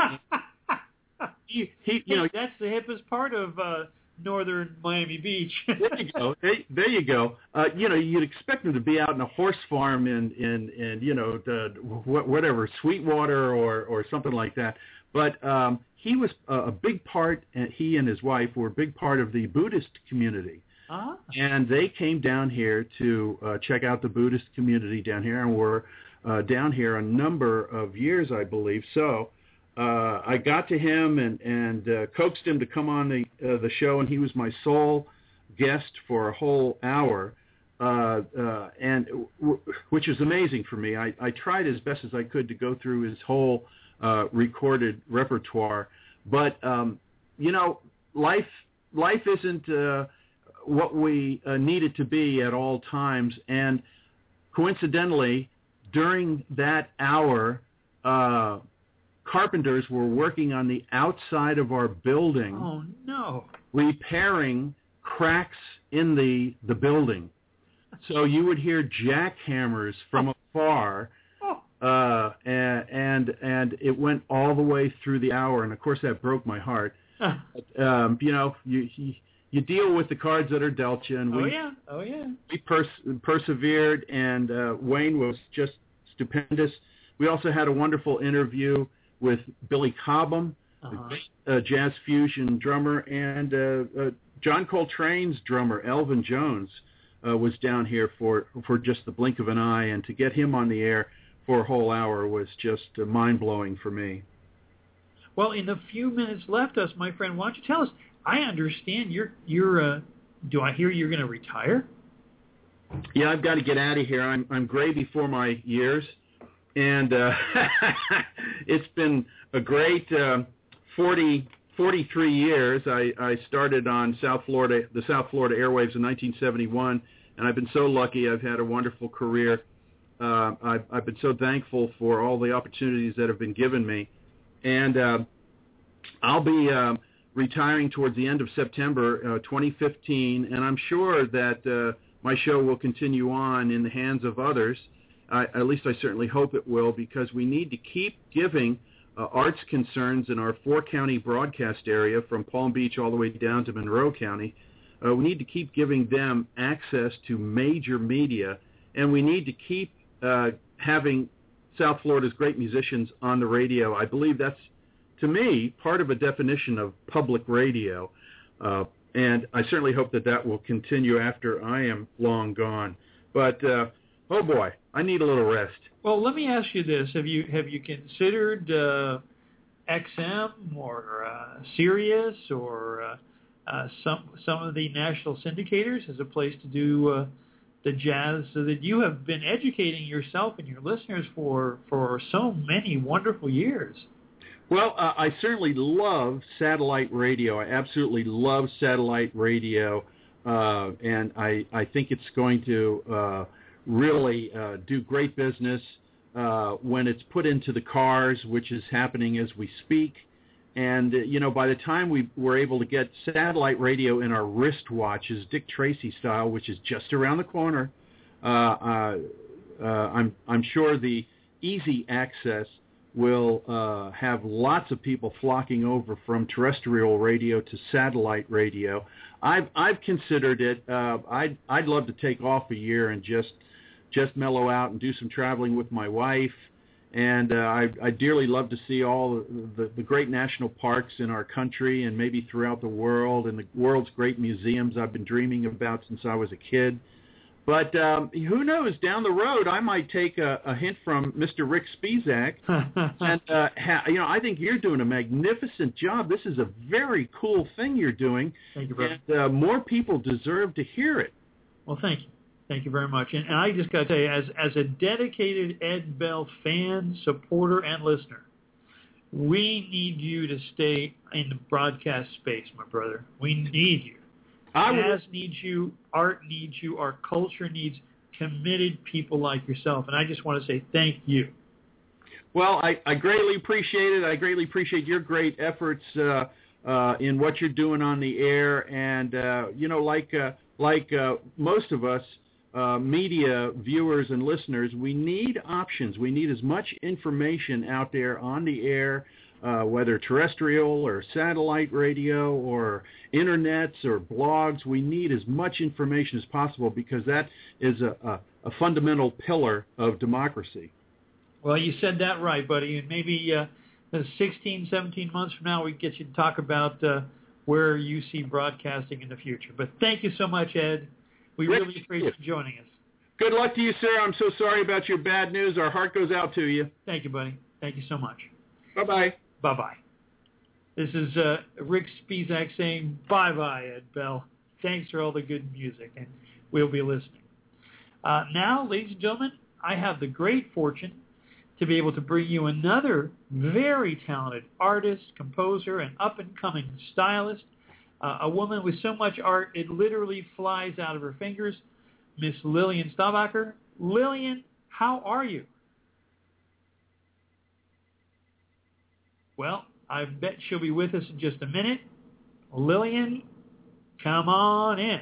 he, he, you know, that's the hippest part of uh, northern Miami Beach. There you go. There, there you go. Uh, you know, you'd expect him to be out in a horse farm in, in, in you know, the, whatever, Sweetwater or, or something like that. But um, he was a, a big part, and he and his wife were a big part of the Buddhist community. Ah. And they came down here to uh, check out the Buddhist community down here, and were uh, down here a number of years, I believe. So uh, I got to him and, and uh, coaxed him to come on the, uh, the show, and he was my sole guest for a whole hour, uh, uh, and w- which is amazing for me. I, I tried as best as I could to go through his whole Uh, recorded repertoire, but um, you know, life life isn't uh, what we uh, need it to be at all times. And coincidentally, during that hour, uh, carpenters were working on the outside of our building. Oh no! Repairing cracks in the the building. So you would hear jackhammers from afar. Uh, and, and and it went all the way through the hour, and of course that broke my heart. um, you know, you, you you deal with the cards that are dealt you, and we oh yeah, oh yeah, we pers- persevered, and uh, Wayne was just stupendous. We also had a wonderful interview with Billy Cobham, uh-huh. a jazz fusion drummer, and uh, uh, John Coltrane's drummer, Elvin Jones, uh, was down here for for just the blink of an eye, and to get him on the air for a whole hour was just uh, mind-blowing for me. Well, in the few minutes left us, my friend, why don't you tell us, I understand you're, you're uh, do I hear you're going to retire? Yeah, I've got to get out of here. I'm, I'm gray before my years, and uh, it's been a great uh, forty, forty-three years. I, I started on South Florida, the South Florida airwaves in nineteen seventy-one, and I've been so lucky. I've had a wonderful career. Uh, I've, I've been so thankful for all the opportunities that have been given me. And uh, I'll be uh, retiring towards the end of September uh, twenty fifteen, and I'm sure that uh, my show will continue on in the hands of others. I, at least I certainly hope it will, because we need to keep giving uh, arts concerns in our four-county broadcast area, from Palm Beach all the way down to Monroe County. Uh, we need to keep giving them access to major media, and we need to keep Uh, having South Florida's great musicians on the radio. I believe that's, to me, part of a definition of public radio, uh, and I certainly hope that that will continue after I am long gone. But uh, oh boy, I need a little rest. Well, let me ask you this: Have you have you considered uh, X M or uh, Sirius or uh, uh, some some of the national syndicators as a place to do Uh, the jazz, so that you have been educating yourself and your listeners for, for so many wonderful years? Well, uh, I certainly love satellite radio. I absolutely love satellite radio, uh, and I, I think it's going to uh, really uh, do great business uh, when it's put into the cars, which is happening as we speak. And, uh, you know, by the time we were able to get satellite radio in our wristwatches, Dick Tracy style, which is just around the corner, uh, uh, uh, I'm, I'm sure the easy access will uh, have lots of people flocking over from terrestrial radio to satellite radio. I've I've considered it. Uh, I'd I'd love to take off a year and just just mellow out and do some traveling with my wife. And uh, I I dearly love to see all the, the great national parks in our country and maybe throughout the world, and the world's great museums I've been dreaming about since I was a kid. But um, who knows, down the road, I might take a, a hint from Mister Rick Spisak. and, uh, ha, you know, I think you're doing a magnificent job. This is a very cool thing you're doing. Thank you, brother. And uh, more people deserve to hear it. Well, thank you. Thank you very much. And, and I just got to tell you, as, as a dedicated Ed Bell fan, supporter, and listener, we need you to stay in the broadcast space, my brother. We need you. Jazz needs you, art needs you, our culture needs committed people like yourself. And I just want to say thank you. Well, I, I greatly appreciate it. I greatly appreciate your great efforts uh, uh, in what you're doing on the air. And, uh, you know, like uh, like uh, most of us, uh, media viewers and listeners, we need options. We need as much information out there on the air, Uh, whether terrestrial or satellite radio or internets or blogs. We need as much information as possible because that is a, a, a fundamental pillar of democracy. Well, you said that right, buddy. And maybe uh, sixteen, seventeen months from now, we get you to talk about uh, where you see broadcasting in the future. But thank you so much, Ed. We Rick, really appreciate you joining us. Good luck to you, sir. I'm so sorry about your bad news. Our heart goes out to you. Thank you, buddy. Thank you so much. Bye-bye. Bye-bye. This is uh, Rick Spisak saying bye-bye, Ed Bell. Thanks for all the good music, and we'll be listening. Uh, now, ladies and gentlemen, I have the great fortune to be able to bring you another very talented artist, composer, and up-and-coming stylist, uh, a woman with so much art it literally flies out of her fingers, Miss Lillian Stabacher. Lillian, how are you? Well, I bet she'll be with us in just a minute. Lillian, come on in.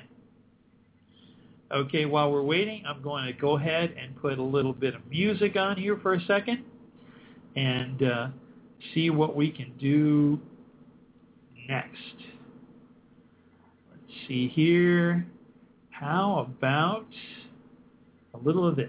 Okay, while we're waiting, I'm going to go ahead and put a little bit of music on here for a second and uh, see what we can do next. Let's see here. How about a little of this?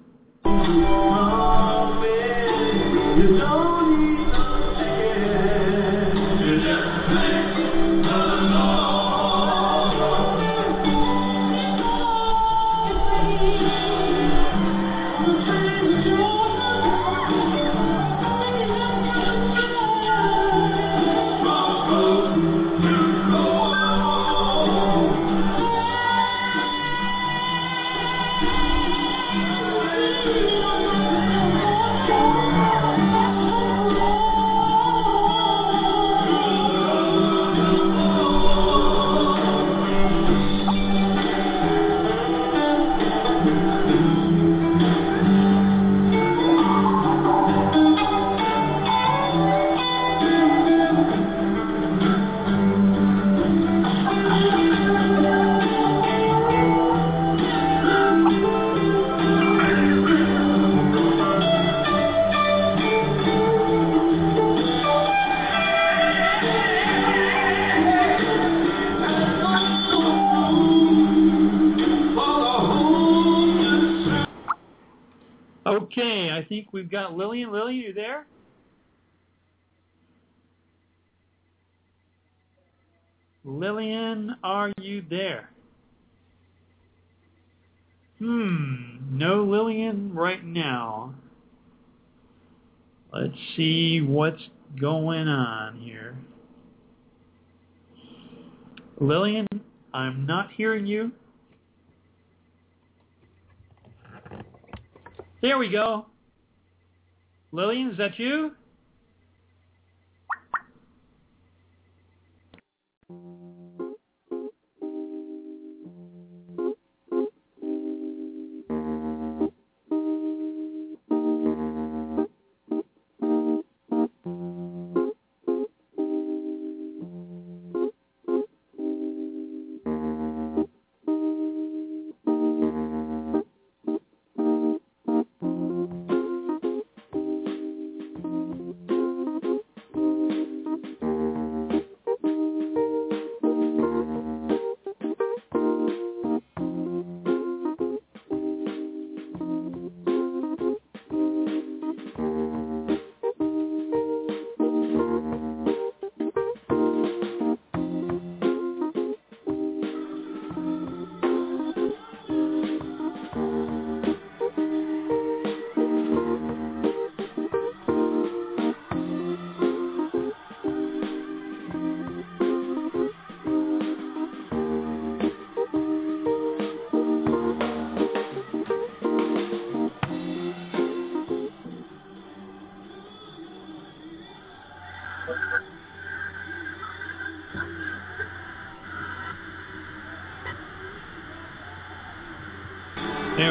Okay, I think we've got Lillian. Lillian, you there? Lillian, are you there? Hmm, no Lillian right now. Let's see what's going on here. Lillian, I'm not hearing you. There we go. Lillian, is that you?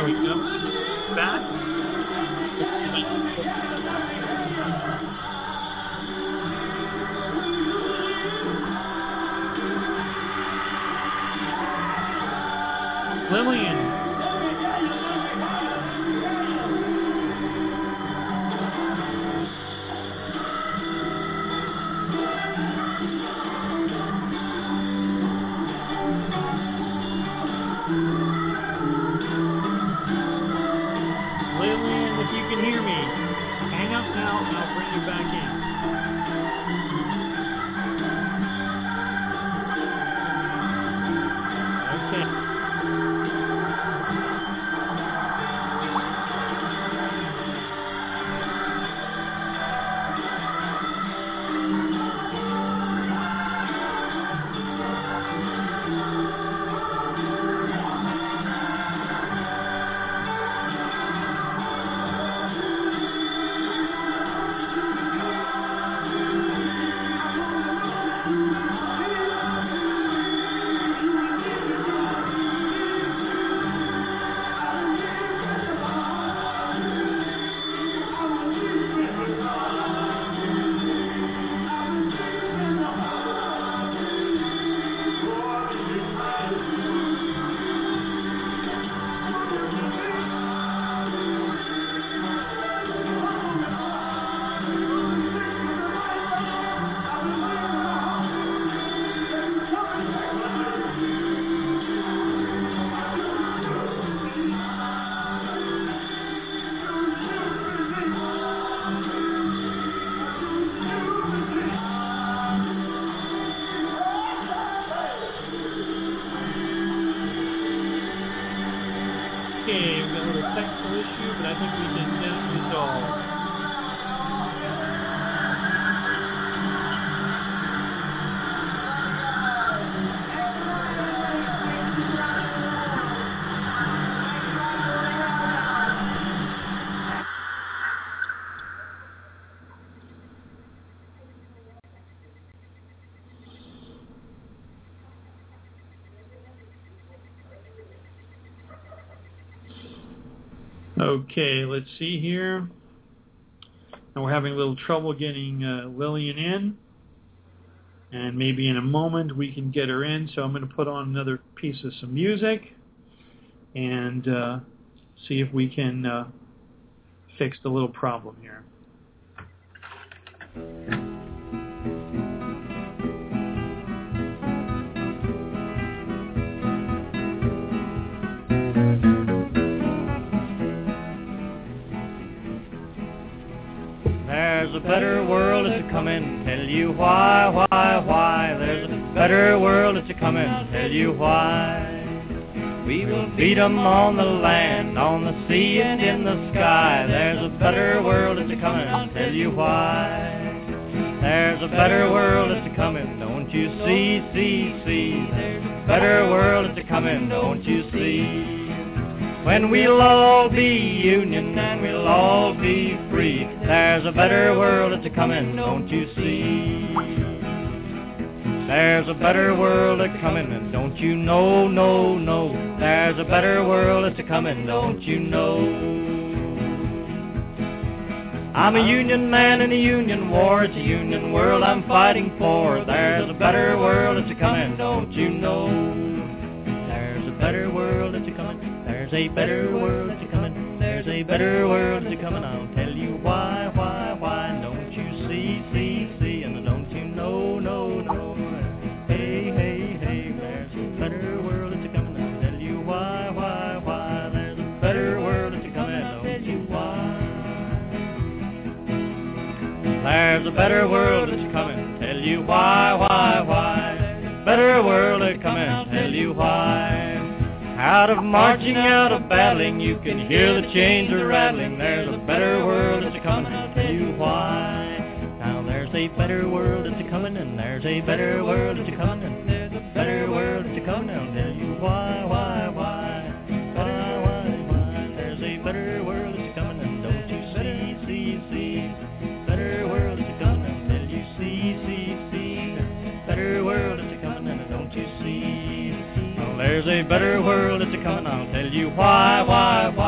we go. Back. Lillian. Lillian, if you can hear me, hang up now and I'll bring you back in. Okay. Okay, we've got a little technical issue, but I think we can get it resolved. Okay, let's see here. Now we're having a little trouble getting uh, Lillian in, and maybe in a moment we can get her in. So I'm going to put on another piece of some music and uh, see if we can uh, fix the little problem here. There's a better world that's a comin', tell you why, why, why. There's a better world that's a comin', tell you why. We will beat 'em on the land, on the sea and in the sky. There's a better world that's a comin', tell you why. There's a better world that's a comin', don't you see, see, see. There's a better world that's a comin', don't you see. When we'll all be union and we'll all be free, there's a better world that's a comin', don't you see? There's a better world that's a comin', don't you know, no, no. There's a better world that's a comin', don't you know? I'm a union man in a union war, it's a union world I'm fighting for. There's a better world that's a comin', don't you know? There's a better world that's a comin'. There's a better world that's a comin', there's a better world that's a comin', I'll tell you why, why, why, don't you see, see, see, and don't you know, no, no, hey, hey, hey, there's a better world that's a comin', I'll tell you why, why, why, there's a better world that's a comin', I'll tell you why. There's a better world that's a comin', tell you why, why, why, better world that's a comin', I'll tell you why. Out of marching, out of battling, you can hear the chains are rattling. There's a better world that's a comin', I'll tell you why. Now there's a better world that's a comin', and there's a better world that's a comin', and there's a better world that's a comin', I'll tell you why, why, why, why, why, why. There's a better world that's a comin', and don't you see, see, see. Better world that's a comin', I'll tell you see, see, see. Better world that's a comin', and don't you see. There's a better world that's a comin', I'll tell you why, why, why.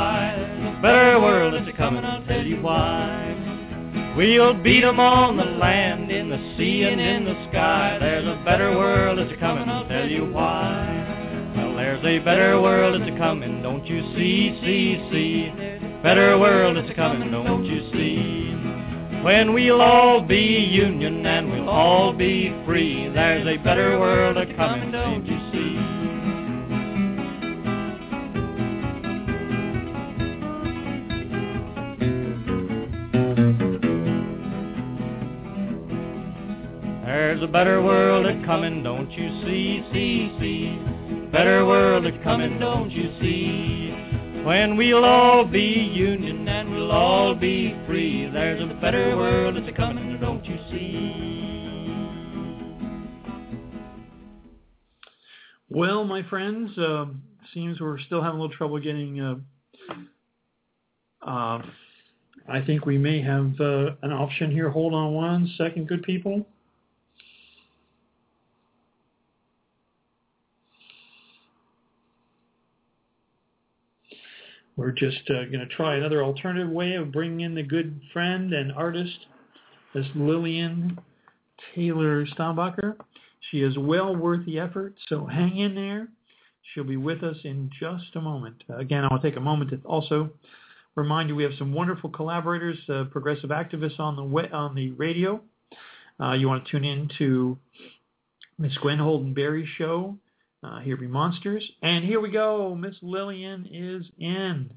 world is a-comin', I'll tell you why. We'll beat 'em on the land, in the sea and in the sky. There's a better world is a-comin', I'll tell you why. Well, there's a better world is a-comin', don't you see, see, see. Better world is a-comin', don't you see. When we'll all be union and we'll all be free. There's a better world a-comin', don't you see. There's a better world a-comin', don't you see, see, see. Better world a-comin', don't you see. When we'll all be union and we'll all be free. There's a better world that's a-comin', don't you see. Well, my friends, uh, seems we're still having a little trouble getting... Uh, uh, I think we may have uh, an option here. Hold on one second, good people. We're just uh, going to try another alternative way of bringing in the good friend and artist, Miss Lillian Taylor Stambacher. She is well worth the effort, so hang in there. She'll be with us in just a moment. Uh, again, I want to take a moment to also remind you we have some wonderful collaborators, uh, progressive activists on the way, on the radio. Uh, you want to tune in to Miss Gwen Holden Berry's show. Uh, here be Monsters. And here we go. Miss Lillian is in.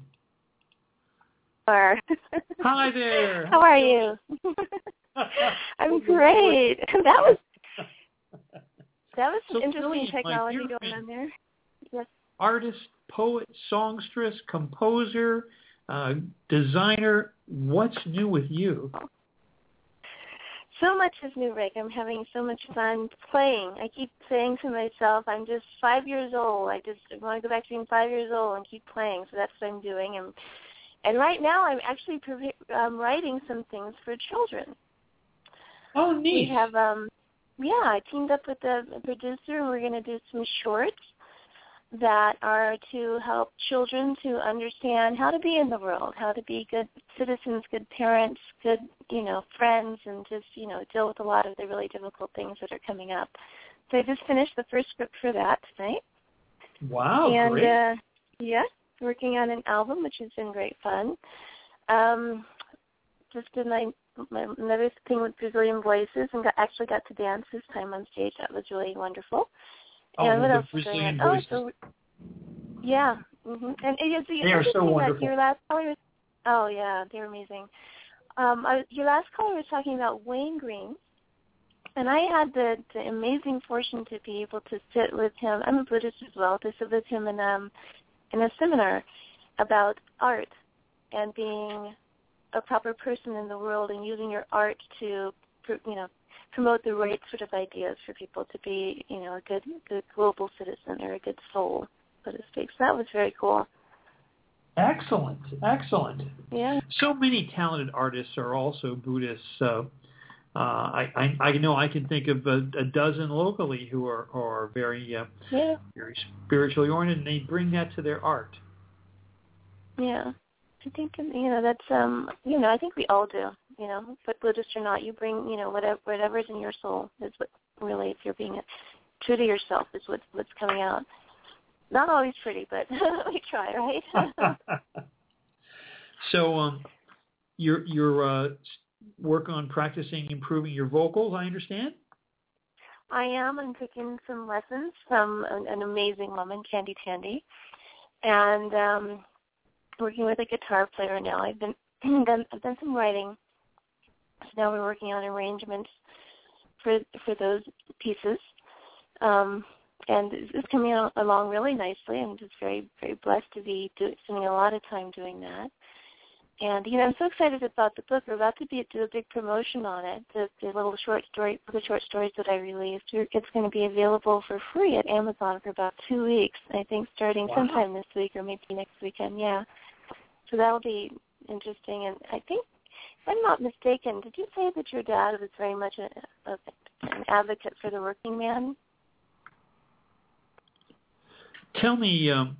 Hi there. How are you? I'm great. That was that was some so interesting Lillian, technology going on there. Yes. Artist, poet, songstress, composer, uh, designer. What's new with you? So much is new, Rick. I'm having so much fun playing. I keep saying to myself, I'm just five years old. I just want to go back to being five years old and keep playing. So that's what I'm doing. And and right now, I'm actually um, writing some things for children. Oh, neat. We have, um, yeah, I teamed up with a, a producer, and we're going to do some shorts that are to help children to understand how to be in the world, how to be good citizens, good parents, good, you know, friends, and just, you know, deal with a lot of the really difficult things that are coming up. So I just finished the first script for that tonight. Wow, and, great. And, uh, yeah, working on an album, which has been great fun. Um, just did my, my another thing with Brazilian Voices, and got, actually got to dance this time on stage. That was really wonderful. Oh, and what the else Brazilian oh, Voices. so, yeah. Mm-hmm. And it, the they are so wonderful. That your last caller was, oh, yeah, they're amazing. Um, I, your last caller was talking about Wayne Green, and I had the, the amazing fortune to be able to sit with him. I'm a Buddhist as well, to sit with him in, um, in a seminar about art and being a proper person in the world and using your art to, you know, promote the right sort of ideas for people to be, you know, a good, good global citizen or a good soul, so to speak. So that was very cool. Excellent, excellent. Yeah. So many talented artists are also Buddhists. So uh, I, I, I know I can think of a, a dozen locally who are, are very, uh, yeah. very spiritually oriented, and they bring that to their art. Yeah. I think, you know, that's, um, you know, I think we all do. You know, but Buddhist or not, you bring, you know, whatever whatever's in your soul is what really, if you're being true to yourself, is what, what's coming out. Not always pretty, but we try, right? So, um, your your uh, work on practicing improving your vocals, I understand. I am. I'm taking some lessons from an, an amazing woman, Candy Tandy, and um, working with a guitar player now. I've been done, I've done some writing. So now we're working on arrangements for for those pieces, um, and it's coming along really nicely. I'm just very, very blessed to be do, spending a lot of time doing that. And you know, I'm so excited about the book. We're about to be do a big promotion on it. The, the little short story, the short stories that I released, it's going to be available for free at Amazon for about two weeks. I think starting wow. sometime this week or maybe next weekend. Yeah, so that'll be interesting. And I think, if I'm not mistaken, did you say that your dad was very much a, a, an advocate for the working man? Tell me, um,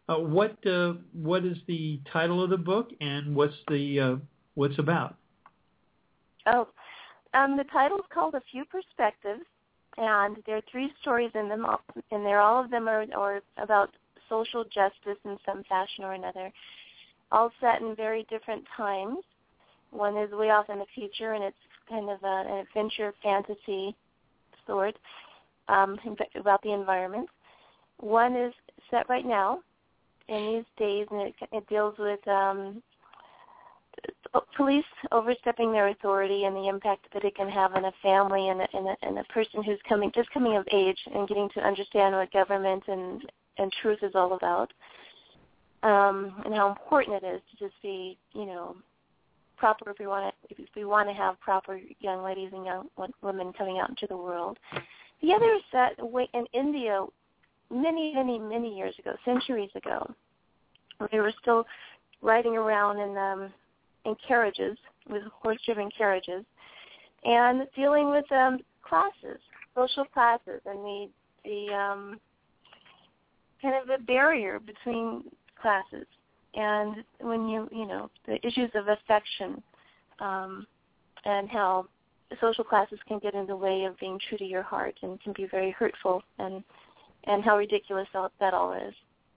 Uh, what uh, what is the title of the book, and what's the uh, what's about? Oh, um, the title is called A Few Perspectives, and there are three stories in them, and they're all of them are, are about social justice in some fashion or another, all set in very different times. One is way off in the future, and it's kind of a, an adventure fantasy sort um, about the environment. One is set right now in these days, and it, it deals with um, police overstepping their authority and the impact that it can have on a family and a, and a, and a person who's coming just coming of age and getting to understand what government and, and truth is all about, um, and how important it is to just be, you know, proper if we want to if we want to have proper young ladies and young women coming out into the world. The other is that in India, many, many, many years ago, centuries ago, they were still riding around in um, in carriages with horse-driven carriages, and dealing with um, classes, social classes, and the the um, kind of the barrier between classes. And when you, you know, the issues of affection um, and how social classes can get in the way of being true to your heart and can be very hurtful, and and how ridiculous that all is.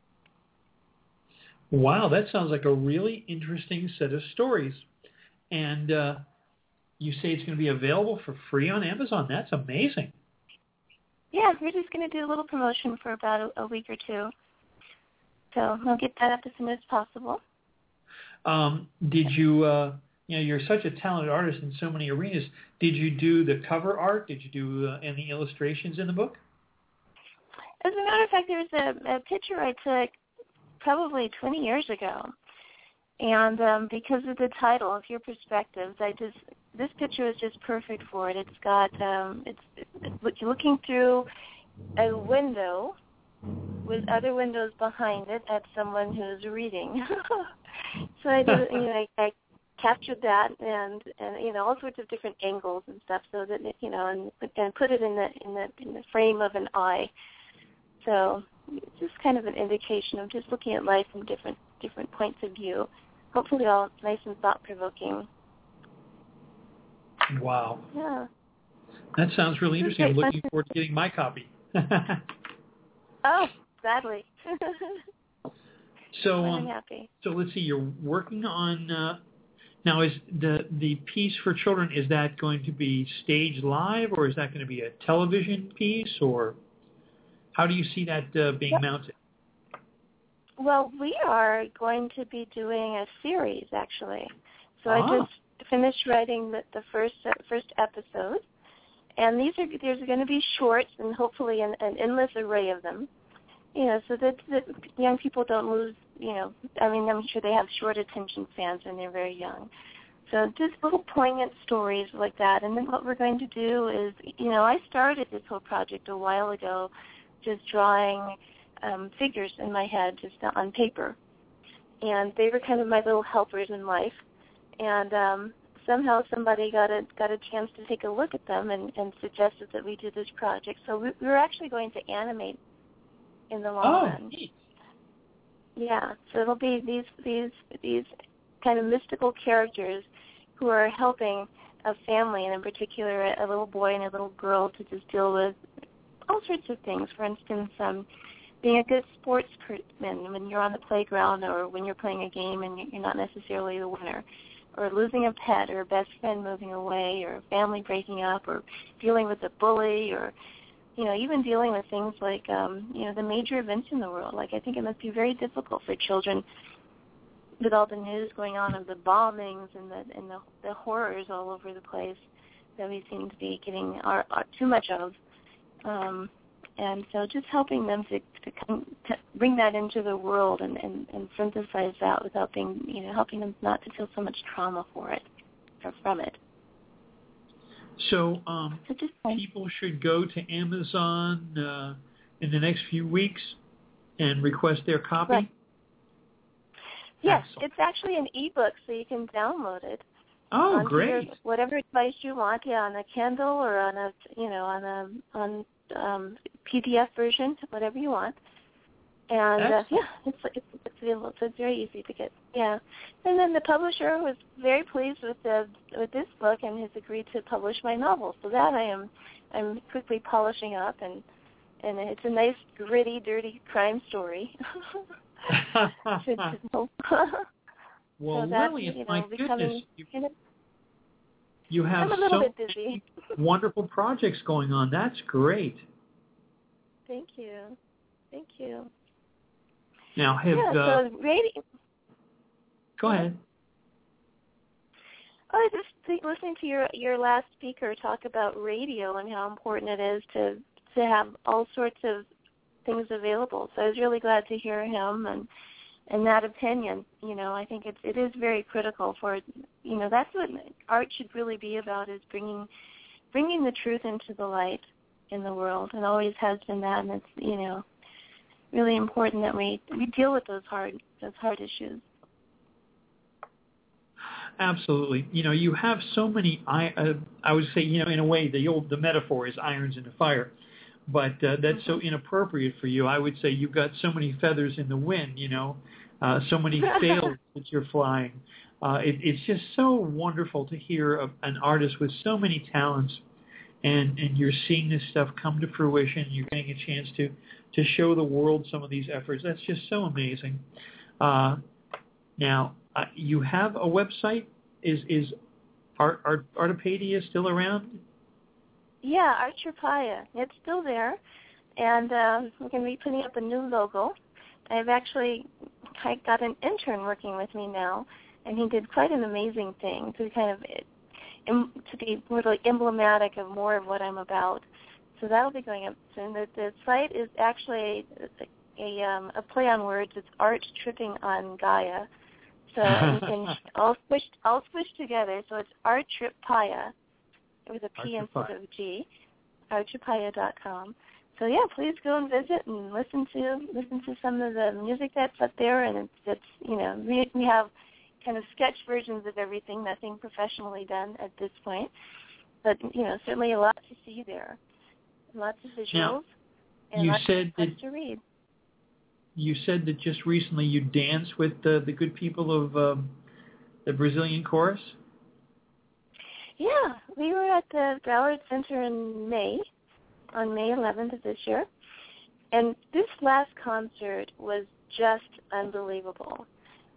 Wow, that sounds like a really interesting set of stories. And uh, you say it's going to be available for free on Amazon. That's amazing. Yeah, we're just going to do a little promotion for about a, a week or two. So I'll get that up as soon as possible. Um, did you, uh, you know, you're such a talented artist in so many arenas. Did you do the cover art? Did you do uh, any illustrations in the book? As a matter of fact, there's a, a picture I took probably twenty years ago. And um, because of the title, A Few Perspectives, I just, this picture is just perfect for it. It's got, um, it's, it's looking through a window with other windows behind it at someone who's reading. So I did, you know, I, I captured that and, and you know, all sorts of different angles and stuff, so that it, you know, and and put it in the in the in the frame of an eye. So it's just kind of an indication of just looking at life from different different points of view. Hopefully, all nice and thought provoking. Wow. Yeah. That sounds really interesting. I'm looking forward to getting my copy. Oh, gladly. So, I'm um, happy. so let's see. You're working on uh, now. Is the the piece for children? Is that going to be staged live, or is that going to be a television piece, or how do you see that uh, being yep. mounted? Well, we are going to be doing a series, actually. So ah. I just finished writing the, the first uh, first episode. And these are there's going to be shorts and hopefully an, an endless array of them, you know, so that, that young people don't lose, you know, I mean, I'm sure they have short attention spans when they're very young. So just little poignant stories like that. And then what we're going to do is, you know, I started this whole project a while ago just drawing um, figures in my head just on paper. And they were kind of my little helpers in life. And um somehow somebody got a got a chance to take a look at them and, and suggested that we do this project. So we, we were actually going to animate in the long oh, run. Neat. Yeah, so it'll be these these these kind of mystical characters who are helping a family, and in particular a, a little boy and a little girl, to just deal with all sorts of things. For instance, um, being a good sportsman when you're on the playground or when you're playing a game and you're not necessarily the winner, or losing a pet, or a best friend moving away, or a family breaking up, or dealing with a bully, or, you know, even dealing with things like, um, you know, the major events in the world. Like, I think it must be very difficult for children with all the news going on of the bombings and the and the, the horrors all over the place that we seem to be getting our, our, too much of. Um, and so just helping them to, to, come, to bring that into the world and, and, and synthesize that without being, you know, helping them not to feel so much trauma for it or from it. So, um, so just, people should go to Amazon uh, in the next few weeks and request their copy? Right. Yes, Excellent. It's actually an ebook, so you can download it. Oh, onto great! Your, whatever device you want, yeah, on a Kindle or on a, you know, on a on um, P D F version, whatever you want. And uh, yeah, it's, it's it's available, so it's very easy to get. Yeah, and then the publisher was very pleased with the with this book and has agreed to publish my novel. So that I am I'm quickly polishing up, and and it's a nice gritty, dirty crime story. Well, so that, Lillian, you know, my becoming, goodness, you, you, know, you have I'm a little so bit busy. many wonderful projects going on. That's great. Thank you, thank you. Now, have yeah, uh, so radio. Go ahead. Oh, I just think listening to your your last speaker talk about radio and how important it is to to have all sorts of things available. So I was really glad to hear him and and that opinion. You know, I think it's it is very critical for, you know, that's what art should really be about, is bringing bringing the truth into the light in the world. It always has been that, and it's, you know, really important that we we deal with those hard those hard issues. Absolutely. You know, you have so many. I uh, I would say, you know, in a way, the old the metaphor is irons in the fire, but uh, that's mm-hmm. so inappropriate for you. I would say you've got so many feathers in the wind. You know, uh, so many sails that you're flying. Uh, it, it's just so wonderful to hear of an artist with so many talents, and and you're seeing this stuff come to fruition. You're getting a chance to to show the world some of these efforts. That's just so amazing. Uh, now. Uh, you have a website. Is is Art, Art, Artopedia still around? Yeah, Artropia. It's still there, and um, we're going to be putting up a new logo. I've actually I got an intern working with me now, and he did quite an amazing thing to kind of to be really emblematic of more of what I'm about. So that'll be going up soon. The, the site is actually a, a, um, a play on words. It's Art Tripping on Gaia. So and, and all squished, all squished together. So it's Artropia with a P instead of a G. Artropia dot com. So yeah, please go and visit and listen to listen to some of the music that's up there. And it's, it's you know we we have kind of sketch versions of everything, nothing professionally done at this point. But you know certainly a lot to see there, lots of visuals, now, and you lots said of that, to read. You said that just recently you danced with the, the good people of um, the Brazilian chorus? Yeah, we were at the Broward Center in May, on May eleventh of this year, and this last concert was just unbelievable.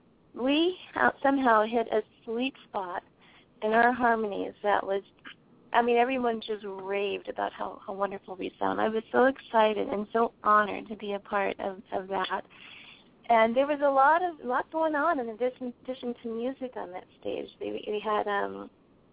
We somehow hit a sweet spot in our harmonies that was, I mean, everyone just raved about how, how wonderful we sound. I was so excited and so honored to be a part of, of that. And there was a lot of lot going on in addition, addition to music on that stage. We, we had um,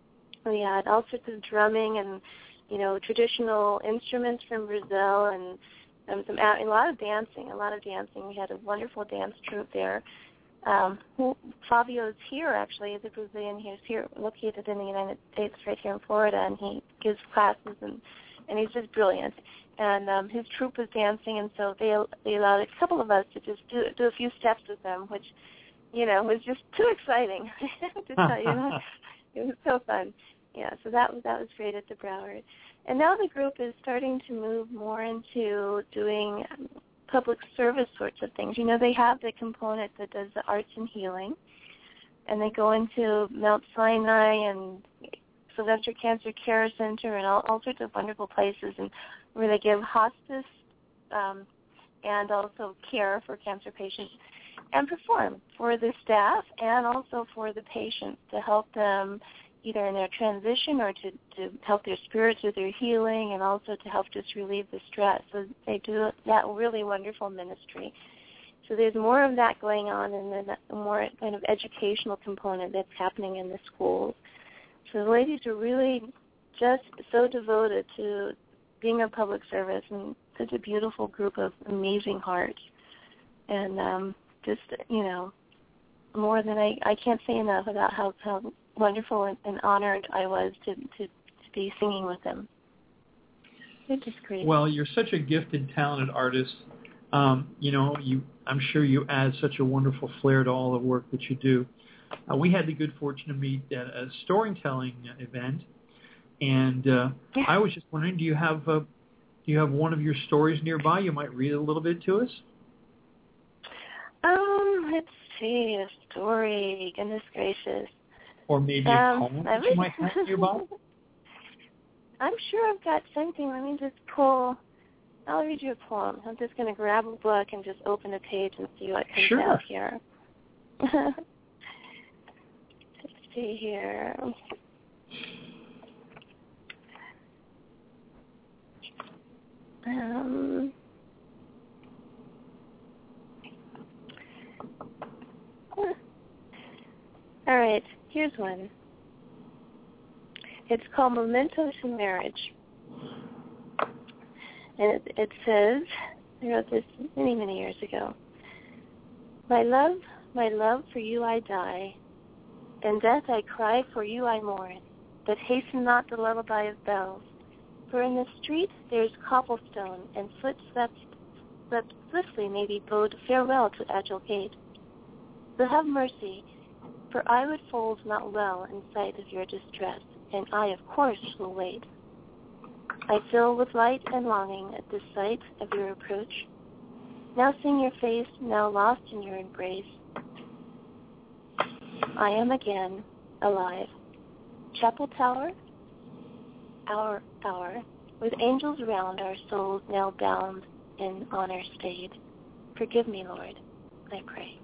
we had all sorts of drumming and, you know, traditional instruments from Brazil, and um, some a lot of dancing. A lot of dancing. We had a wonderful dance troupe there. Um, Fabio's here, actually. He's a Brazilian. He's here, located in the United States, right here in Florida, and he gives classes, and, and he's just brilliant. And um, his troupe was dancing, and so they they allowed a couple of us to just do do a few steps with them, which, you know, was just too exciting to tell you. Know? It was so fun. Yeah, so that was that was great at the Broward. And now the group is starting to move more into doing um, public service sorts of things. You know, they have the component that does the arts and healing, and they go into Mount Sinai and Sylvester Cancer Care Center and all, all sorts of wonderful places, and where they give hospice um, and also care for cancer patients, and perform for the staff and also for the patients to help them either in their transition or to, to help their spirits with their healing, and also to help just relieve the stress. So they do that really wonderful ministry. So there's more of that going on, and then a more kind of educational component that's happening in the schools. So the ladies are really just so devoted to being a public service, and such a beautiful group of amazing hearts. And um, just, you know, more than I, I can't say enough about how, how wonderful and, and honored I was to, to, to be singing with them. They're just great. Well, you're such a gifted, talented artist. Um, you know, you I'm sure you add such a wonderful flair to all the work that you do. Uh, we had the good fortune to meet at a storytelling event, and uh, yeah. I was just wondering, do you have uh, do you have one of your stories nearby? You might read a little bit to us. Um, let's see, a story. Goodness gracious. Or maybe um, a poem that you might have nearby? I'm sure I've got something. Let me just pull. I'll read you a poem. I'm just going to grab a book and just open a page and see what comes sure. out here. Let's see here. Um, all right, here's one. It's called Memento to Marriage. And it, it says, I wrote this many, many years ago. My love, my love, for you I die. In death I cry, for you I mourn. But hasten not the lullaby of bells. For in the street there's cobblestone, and footsteps that swiftly maybe bode farewell to agile gait. So have mercy, for I would fold not well in sight of your distress, and I of course will wait. I fill with light and longing at the sight of your approach. Now sing your face, now lost in your embrace. I am again alive. Chapel tower, our hour, with angels round our souls now bound in honor stayed. Forgive me, Lord, I pray.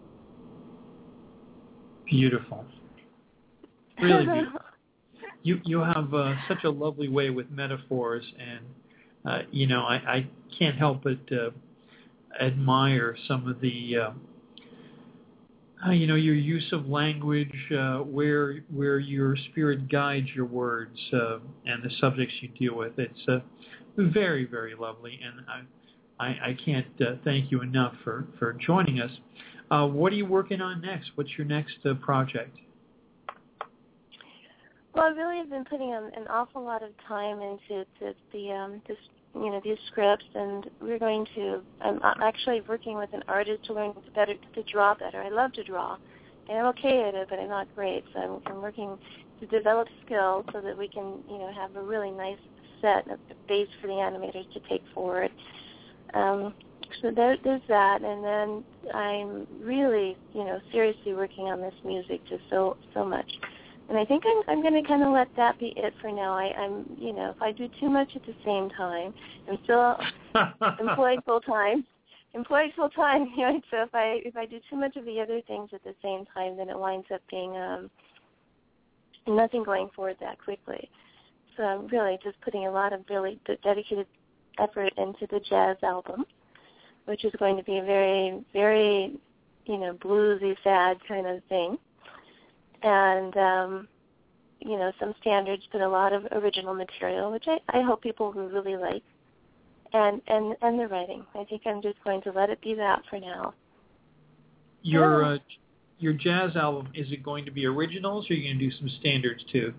Beautiful. Really beautiful. You you have uh, such a lovely way with metaphors, and uh, you know I, I can't help but uh, admire some of the uh, uh, you know your use of language, uh, where where your spirit guides your words uh, and the subjects you deal with. It's uh, very very lovely, and I I, I can't uh, thank you enough for, for joining us. Uh, what are you working on next? What's your next uh, project? Well, I really have been putting an, an awful lot of time into to the um, this, you know these scripts, and we're going to. I'm actually working with an artist to learn better to draw better. I love to draw, and I'm okay at it, but I'm not great. So I'm, I'm working to develop skills so that we can you know have a really nice set of base for the animators to take forward. Um, so there, there's that, and then I'm really you know seriously working on this music just so so much. And I think I'm, I'm going to kind of let that be it for now. I, I'm, you know, if I do too much at the same time, I'm still employed full time, employed full time. You know, so if I if I do too much of the other things at the same time, then it winds up being um, nothing going forward that quickly. So I'm really just putting a lot of really dedicated effort into the jazz album, which is going to be a very, very, you know, bluesy, sad kind of thing. And, um, you know, some standards, but a lot of original material, which I, I hope people will really like. And, and, and the writing. I think I'm just going to let it be that for now. Your yeah. uh, your jazz album, is it going to be originals, or are you going to do some standards too?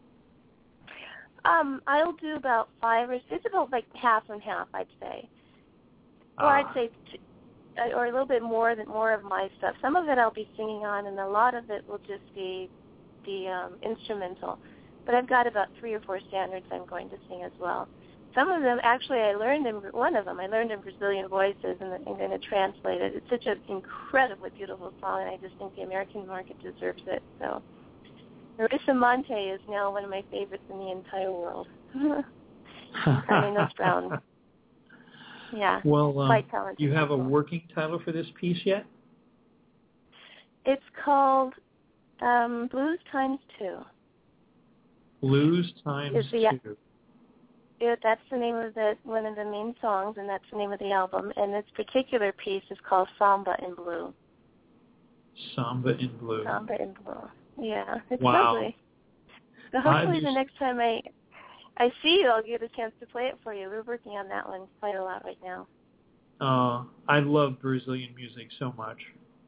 Um, I'll do about five or it's about like half and half, I'd say. Or Ah. I'd say t- or a little bit more than more of my stuff. Some of it I'll be singing on, and a lot of it will just be the um, instrumental. But I've got about three or four standards I'm going to sing as well. Some of them, actually, I learned in one of them. I learned in Brazilian Voices, and I'm going to translate it. It's such an incredibly beautiful song, and I just think the American market deserves it. So, Marissa Monte is now one of my favorites in the entire world. I mean, that's Brown. Yeah, well, um, quite talented. you have people. a working title for this piece yet? It's called um, Blues Times Two. Blues Times It's the, Two. It, that's the name of the one of the main songs, and that's the name of the album. And this particular piece is called Samba in Blue. Samba in Blue. Samba in Blue. Yeah, it's wow. lovely. So hopefully just... the next time I I see you, I'll get a chance to play it for you. We're working on that one quite a lot right now. Uh, I love Brazilian music so much.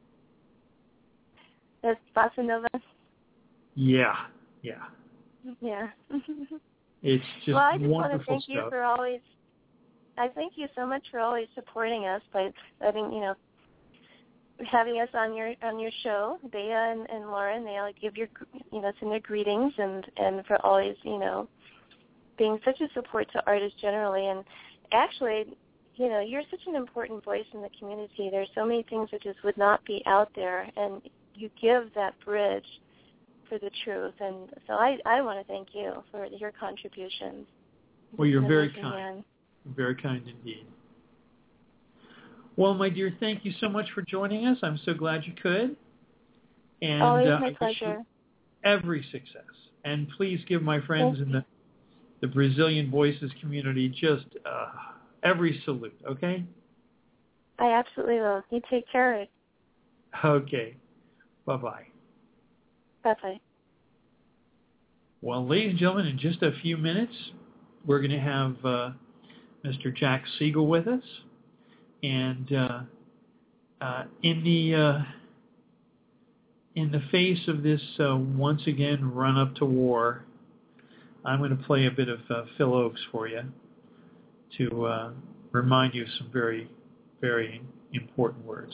That's Bossa Nova? Yeah, yeah. Yeah. It's just well, I just wonderful want to thank stuff. you for always, I thank you so much for always supporting us by letting, you know, having us on your on your show. Bea and, and Lauren, they all give your, you know, send their greetings, and, and for always, you know, being such a support to artists generally. And actually, you know, you're such an important voice in the community. There's so many things that just would not be out there, and you give that bridge for the truth. And so I, I want to thank you for your contributions. Well, you're very Amazing kind. man. Very kind indeed. Well, my dear, thank you so much for joining us. I'm so glad you could. And Always uh, my I wish pleasure. you every success. And please give my friends Thank in the, the Brazilian Voices community just uh, every salute, okay? I absolutely will. You take care. Okay. Bye-bye. Bye-bye. Well, ladies and gentlemen, in just a few minutes, we're going to have uh, Mister Jack Siegel with us. And uh, uh, in the uh, in the face of this uh, once again run up to war, I'm going to play a bit of uh, Phil Ochs for you to uh, remind you of some very, very important words.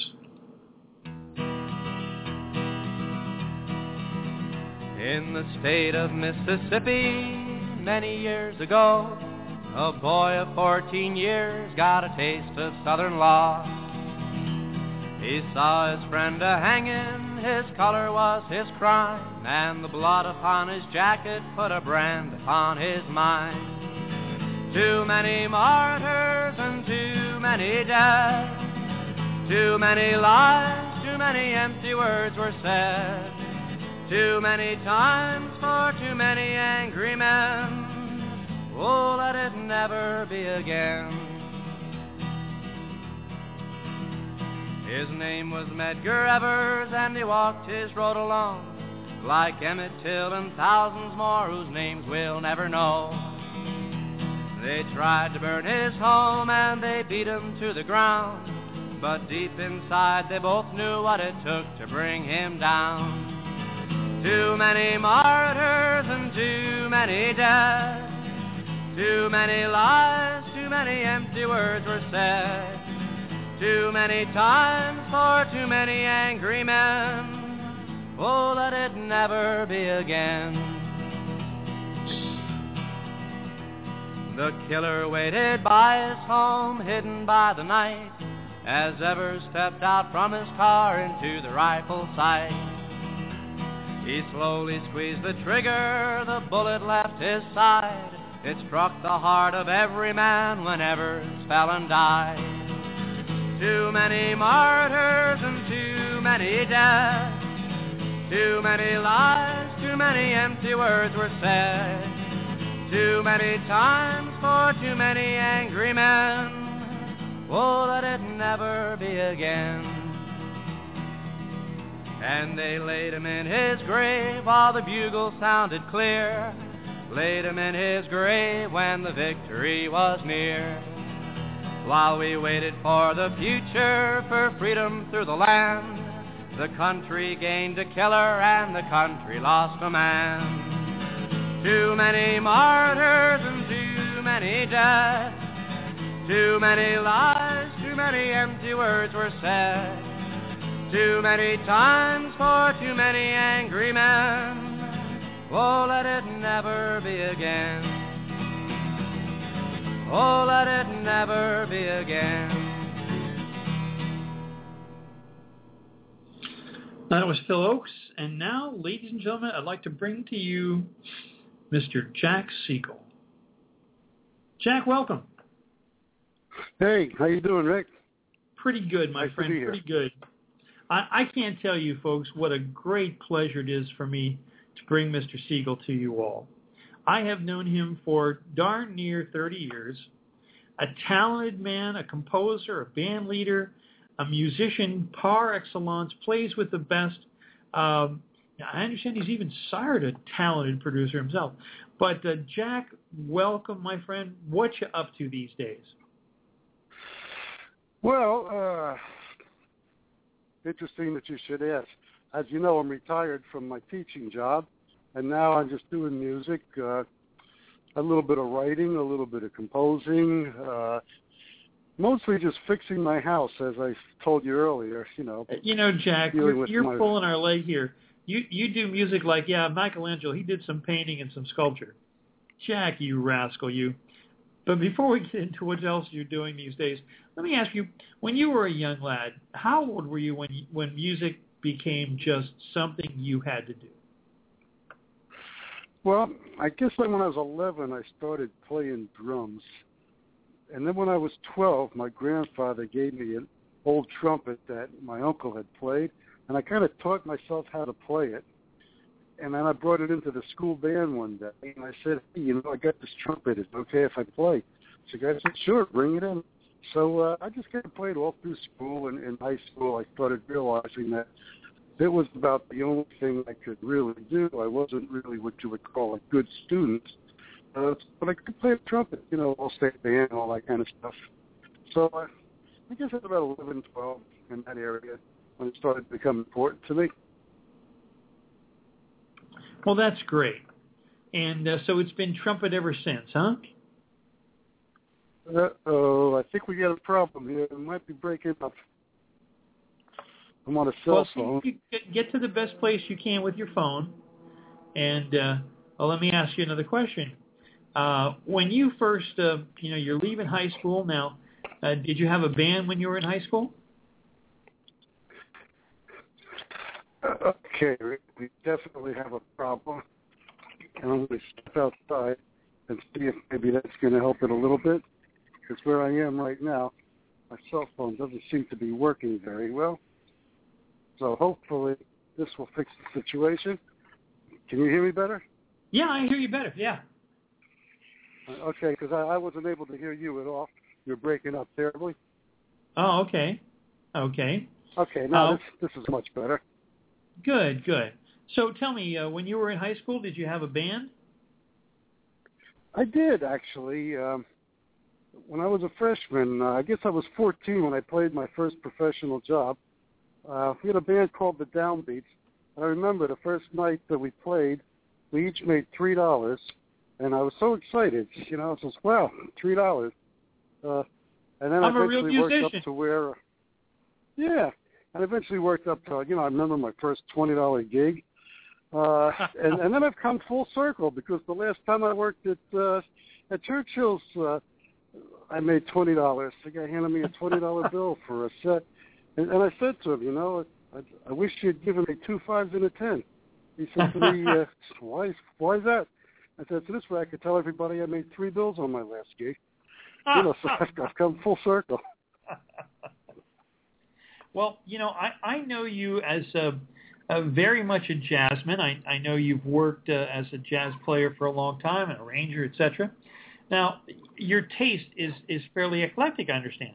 In the state of Mississippi, many years ago, a boy of fourteen years got a taste of Southern law. He saw his friend a-hangin', his color was his crime, and the blood upon his jacket put a brand upon his mind. Too many martyrs and too many deaths, too many lies, too many empty words were said, too many times for too many angry men. Oh, let it never be again. His name was Medgar Evers, and he walked his road alone, like Emmett Till and thousands more whose names we'll never know. They tried to burn his home, and they beat him to the ground, but deep inside they both knew what it took to bring him down. Too many martyrs and too many deaths, too many lies, too many empty words were said, too many times for too many angry men. Oh, let it never be again. The killer waited by his home, hidden by the night, as Evers stepped out from his car into the rifle sight. He slowly squeezed the trigger, the bullet left his side. It struck the heart of every man when Evers fell and died. Too many martyrs and too many deaths, too many lies, too many empty words were said, too many times for too many angry men. Oh, let it never be again. And they laid him in his grave while the bugle sounded clear, laid him in his grave when the victory was near. While we waited for the future, for freedom through the land, the country gained a killer and the country lost a man. Too many martyrs and too many deaths, too many lies, too many empty words were said, too many times for too many angry men. Oh, let it never be again. Oh, let it never be again. That was Phil Ochs. And now, ladies and gentlemen, I'd like to bring to you Mister Jack Siegel. Jack, welcome. Hey, how you doing, Rick? Pretty good, my nice friend, to be pretty here. good. I, I can't tell you, folks, what a great pleasure it is for me to bring Mister Siegel to you all. I have known him for darn near thirty years, a talented man, a composer, a band leader, a musician par excellence, plays with the best. Um, I understand he's even sired a talented producer himself. But uh, Jack, welcome, my friend. What you up to these days? Well, uh, interesting that you should ask. As you know, I'm retired from my teaching job, and now I'm just doing music, uh, a little bit of writing, a little bit of composing, uh, mostly just fixing my house, as I told you earlier, you know. You know, Jack, dealing you're, with you're my- pulling our leg here. You you do music like, yeah, Michelangelo, he did some painting and some sculpture. Jack, you rascal, you. But before we get into what else you're doing these days, let me ask you: when you were a young lad, how old were you when you, when music became just something you had to do? Well, I guess when I was eleven, I started playing drums. And then when I was twelve, my grandfather gave me an old trumpet that my uncle had played, and I kind of taught myself how to play it. And then I brought it into the school band one day, and I said, hey, you know, I got this trumpet. Is it okay if I play? So the guy said, sure, bring it in. So uh, I just kind of played all through school, and in high school I started realizing that it was about the only thing I could really do. I wasn't really what you would call a good student, uh, but I could play the trumpet, you know, all state band, all that kind of stuff. So uh, I guess it was about eleven, twelve in that area when it started to become important to me. Well, that's great. And uh, so it's been trumpet ever since, huh? Uh-oh, I think we got a problem here. It might be breaking up. I'm on a cell well, phone. See, you get to the best place you can with your phone. And uh, well, let me ask you another question. Uh, when you first, uh, you know, you're leaving high school now, uh, did you have a band when you were in high school? Okay, we definitely have a problem. And I'm going to step outside and see if maybe that's going to help it a little bit. Because where I am right now, my cell phone doesn't seem to be working very well. So hopefully this will fix the situation. Can you hear me better? Yeah, I hear you better, yeah. Okay, because I, I wasn't able to hear you at all. You're breaking up terribly. Oh, okay. Okay. Okay, now uh, this, this is much better. Good, good. So tell me, uh, when you were in high school, did you have a band? I did, actually. Um, when I was a freshman, uh, I guess I was fourteen when I played my first professional job. Uh, we had a band called the Downbeats. I remember the first night that we played, we each made three dollars, and I was so excited. You know, I was just, wow, three dollars. Uh, and then I'm I a real eventually worked musician. up to where, uh, yeah, and eventually worked up to, you know, I remember my first twenty dollar gig. Uh, and, and then I've come full circle because the last time I worked at uh, at Churchill's, uh, I made twenty dollars. The guy handed me a twenty dollar bill for a set. And, and I said to him, you know, I, I wish you had given me two fives and a ten. He said to me, uh, why, why is that? I said, so this way I could tell everybody I made three bills on my last gig. You know, so I've, I've come full circle. Well, you know, I, I know you as a, a very much a jazzman. I, I know you've worked uh, as a jazz player for a long time, an arranger, et cetera. Now, your taste is, is fairly eclectic, I understand.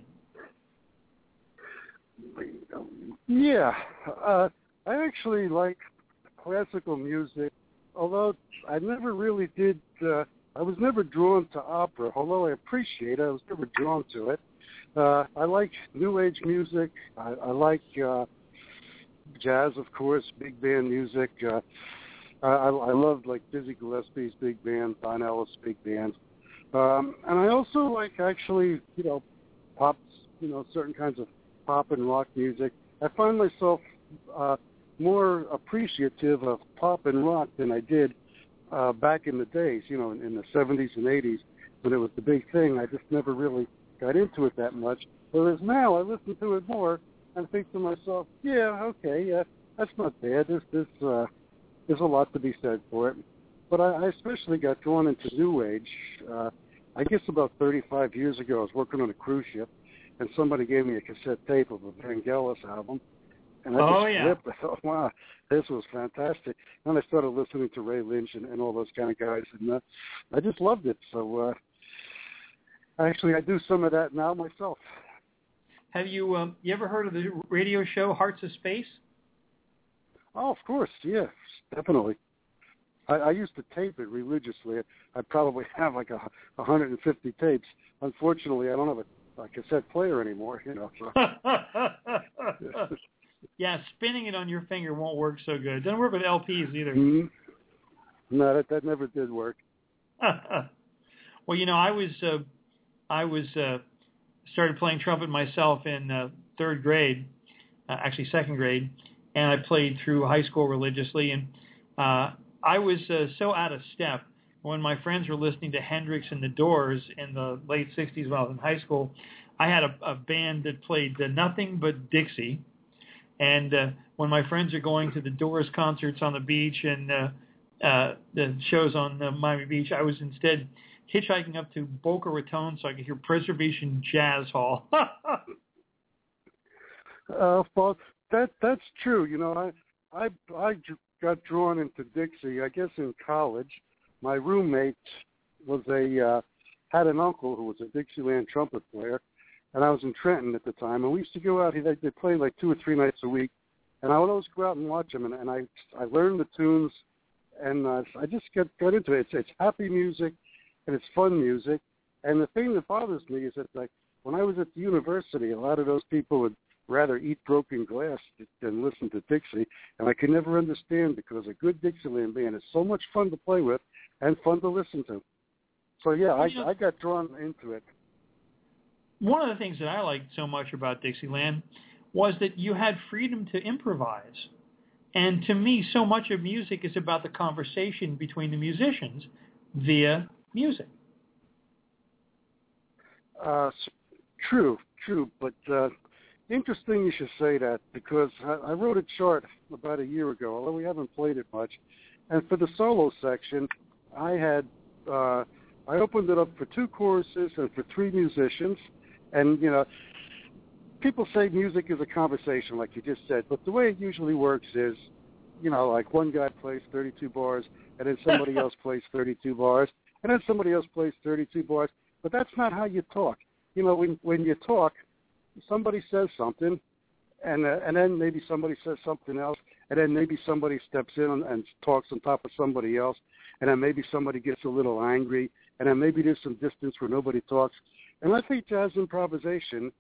Yeah, uh, I actually like classical music, although I never really did, uh, I was never drawn to opera, although I appreciate it, I was never drawn to it. Uh, I like New Age music, I, I like uh, jazz, of course, big band music. Uh, I, I love like Dizzy Gillespie's big band, Don Ellis' big band. Um, and I also like actually, you know, pop, you know, certain kinds of pop and rock music. I find myself uh, more appreciative of pop and rock than I did uh, back in the days, you know, in, in the seventies and eighties when it was the big thing. I just never really got into it that much. Whereas now I listen to it more and think to myself, yeah, okay, yeah, that's not bad. There's, there's, uh, there's a lot to be said for it. But I, I especially got drawn into New Age. Uh, I guess about thirty-five years ago, I was working on a cruise ship, and somebody gave me a cassette tape of a Vangelis album, and I oh, just yeah. flipped. I thought, wow, this was fantastic. And I started listening to Ray Lynch and, and all those kind of guys, and uh, I just loved it. So uh, actually, I do some of that now myself. Have you um, you ever heard of the radio show Hearts of Space? Oh, of course, yes, definitely. I, I used to tape it religiously. I probably have like a one hundred fifty tapes. Unfortunately, I don't have a, a cassette player anymore. You know. So. Yeah, spinning it on your finger won't work so good. It doesn't work with L Ps either. Mm-hmm. No, that that never did work. Well, you know, I was uh, I was uh, started playing trumpet myself in uh, third grade, uh, actually second grade, and I played through high school religiously, and uh, I was uh, so out of step when my friends were listening to Hendrix and the Doors in the late sixties when I was in high school, I had a, a band that played uh, nothing but Dixie. And uh, when my friends are going to the Doors concerts on the beach and uh, uh, the shows on uh, Miami Beach, I was instead hitchhiking up to Boca Raton so I could hear Preservation Jazz Hall. uh, well, that that's true. You know, I I I got drawn into Dixie, I guess, in college. My roommate was a uh, had an uncle who was a Dixieland trumpet player, and I was in Trenton at the time. And we used to go out. He they, they played like two or three nights a week, and I would always go out and watch them. And, and I I learned the tunes, and uh, I just got got into it. It's, it's happy music, and it's fun music. And the thing that bothers me is that like when I was at the university, a lot of those people would rather eat broken glass than listen to Dixie, and I could never understand because a good Dixieland band is so much fun to play with and fun to listen to. So yeah, I, I got drawn into it. One of the things that I liked so much about Dixieland was that you had freedom to improvise. And to me, so much of music is about the conversation between the musicians via music. Uh, true, true, but uh, interesting you should say that because I, I wrote a chart about a year ago, although we haven't played it much. And for the solo section, I had uh, I opened it up for two choruses and for three musicians. And, you know, people say music is a conversation, like you just said, but the way it usually works is, you know, like one guy plays thirty-two bars, and then somebody else plays thirty-two bars, and then somebody else plays thirty-two bars. But that's not how you talk. You know, when when you talk, somebody says something, and uh, and then maybe somebody says something else, and then maybe somebody steps in and, and talks on top of somebody else, and then maybe somebody gets a little angry, and then maybe there's some distance where nobody talks. And I think jazz improvisation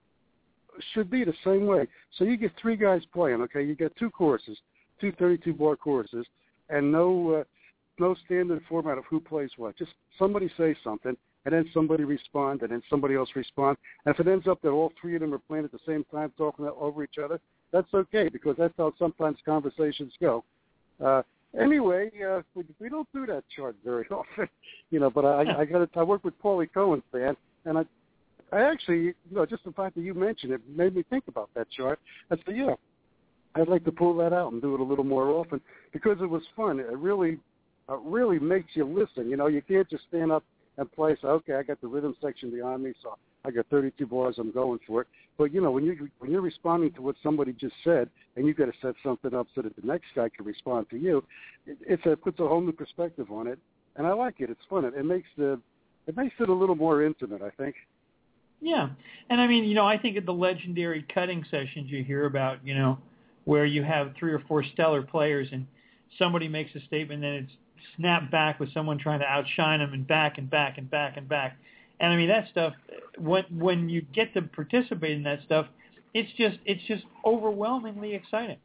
should be the same way. So you get three guys playing, okay? You get two choruses, two thirty-two bar choruses, and no uh, no standard format of who plays what. Just somebody say something, and then somebody respond, and then somebody else respond. And if it ends up that all three of them are playing at the same time, talking over each other, that's okay because that's how sometimes conversations go. Uh, anyway, uh, we, we don't do that chart very often, you know. But I, I got I work with Paulie Cohen's band, and I, I actually, you know, just the fact that you mentioned it made me think about that chart. I said, yeah, I'd like to pull that out and do it a little more often because it was fun. It really, it really makes you listen. You know, you can't just stand up and play. So okay, I got the rhythm section behind me, so I got thirty-two bars. I'm going for it. But you know, when you when you're responding to what somebody just said, and you've got to set something up so that the next guy can respond to you, it, it's a, it puts a whole new perspective on it, and I like it. It's fun. It, it makes the it makes it a little more intimate, I think. Yeah, and I mean, you know, I think of the legendary cutting sessions you hear about, you know, where you have three or four stellar players and somebody makes a statement and it's snapped back with someone trying to outshine them and back and back and back and back. And I mean, that stuff, when when you get to participate in that stuff, it's just it's just overwhelmingly exciting.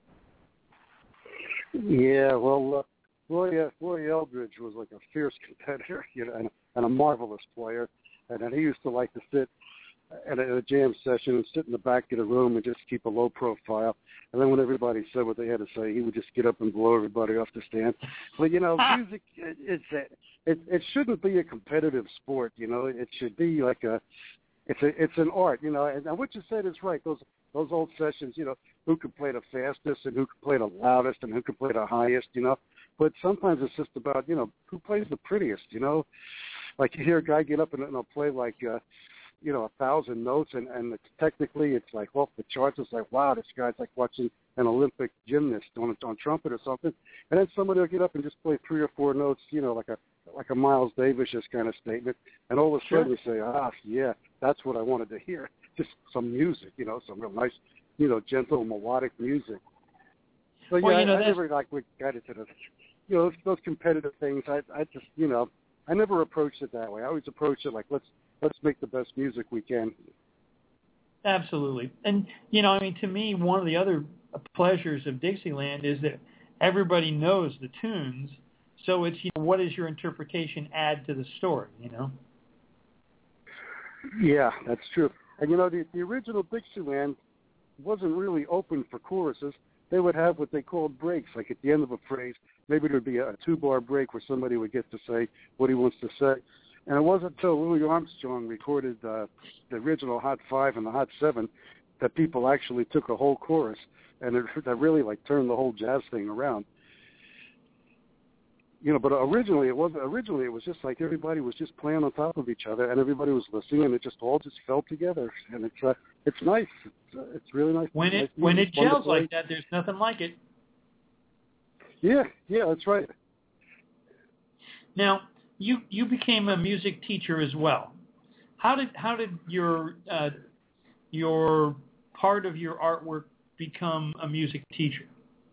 Yeah, well, uh, Roy, uh, Roy Eldridge was like a fierce competitor, you know, and, and a marvelous player. And then he used to like to sit at a, at a jam session and sit in the back of the room and just keep a low profile. And then when everybody said what they had to say, he would just get up and blow everybody off the stand. But, you know, music, it, it's a, it, it shouldn't be a competitive sport, you know. It should be like a, it's a, it's an art, you know. And, and what you said is right. Those those old sessions, you know, who could play the fastest and who could play the loudest and who could play the highest, you know. But sometimes it's just about, you know, who plays the prettiest, you know. Like you hear a guy get up and, and he'll play like, uh, you know, a thousand notes, and, and it's, technically it's like off the charts. It's like, wow, this guy's like watching an Olympic gymnast on on trumpet or something. And then somebody will get up and just play three or four notes, you know, like a like a Miles Davis kind of statement. And all of a sudden Sure. you say, ah, yeah, that's what I wanted to hear. Just some music, you know, some real nice, you know, gentle melodic music. So yeah, Well, you know, I, I that's- never like got into the, you know, those, those competitive things. I I just, you know. I never approached it that way. I always approached it like, let's let's make the best music we can. Absolutely. And, you know, I mean, to me, one of the other pleasures of Dixieland is that everybody knows the tunes, so it's, you know, what does your interpretation add to the story, you know? Yeah, that's true. And, you know, the, the original Dixieland wasn't really open for choruses. They would have what they called breaks, like at the end of a phrase, maybe there would be a two-bar break where somebody would get to say what he wants to say. And it wasn't until Louis Armstrong recorded uh, the original Hot Five and the Hot Seven that people actually took a whole chorus, and it, that really like turned the whole jazz thing around. You know, but originally it wasn't. Originally it was just like everybody was just playing on top of each other, and everybody was listening, and it just all just fell together. And it's uh, it's nice. It's, uh, it's really nice. When nice it when it gels gels like that, there's nothing like it. Yeah, yeah, that's right. Now, you you became a music teacher as well. How did how did your uh, your part of your artwork become a music teacher?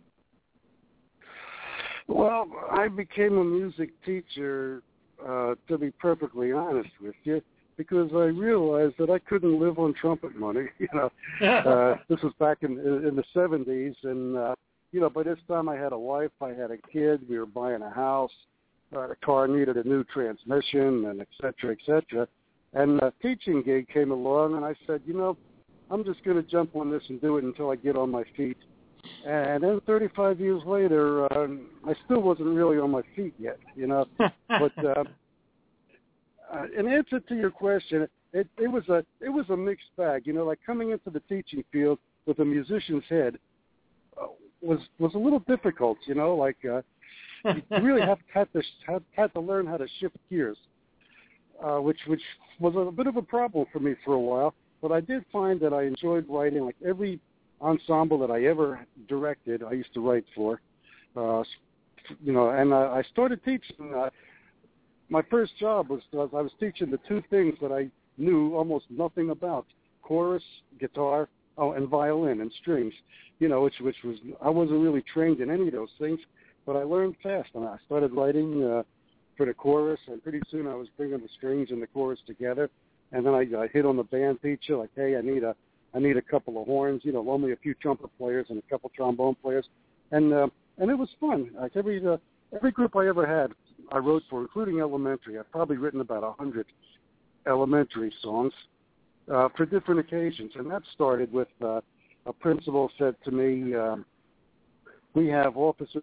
Well, I became a music teacher, uh, to be perfectly honest with you, because I realized that I couldn't live on trumpet money. You know, uh, this was back in in the seventies, and uh, you know, by this time I had a wife, I had a kid, we were buying a house, uh, the car needed a new transmission, and et cetera, et cetera. And the teaching gig came along, and I said, you know, I'm just going to jump on this and do it until I get on my feet. And then thirty-five years later, uh, I still wasn't really on my feet yet, you know. But uh, uh, in answer to your question, it, it was a it was a mixed bag, you know. Like coming into the teaching field with a musician's head uh, was was a little difficult, you know. Like uh, you really have had to had, had to learn how to shift gears, uh, which which was a bit of a problem for me for a while. But I did find that I enjoyed writing. Like every ensemble that I ever directed, I used to write for, uh, you know, and uh, I started teaching. Uh, my first job was, was I was teaching the two things that I knew almost nothing about: chorus, guitar, oh, and violin and strings. You know, which which was I wasn't really trained in any of those things, but I learned fast, and I started writing uh, for the chorus, and pretty soon I was bringing the strings and the chorus together. And then I, I hit on the band teacher, like, hey, I need a I need a couple of horns, you know, loan me a few trumpet players and a couple trombone players, and uh, and it was fun. Like every uh, every group I ever had, I wrote for, including elementary. I've probably written about a hundred elementary songs uh, for different occasions, and that started with uh, a principal said to me, uh, "We have officers."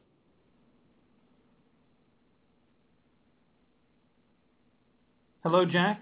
Hello, Jack.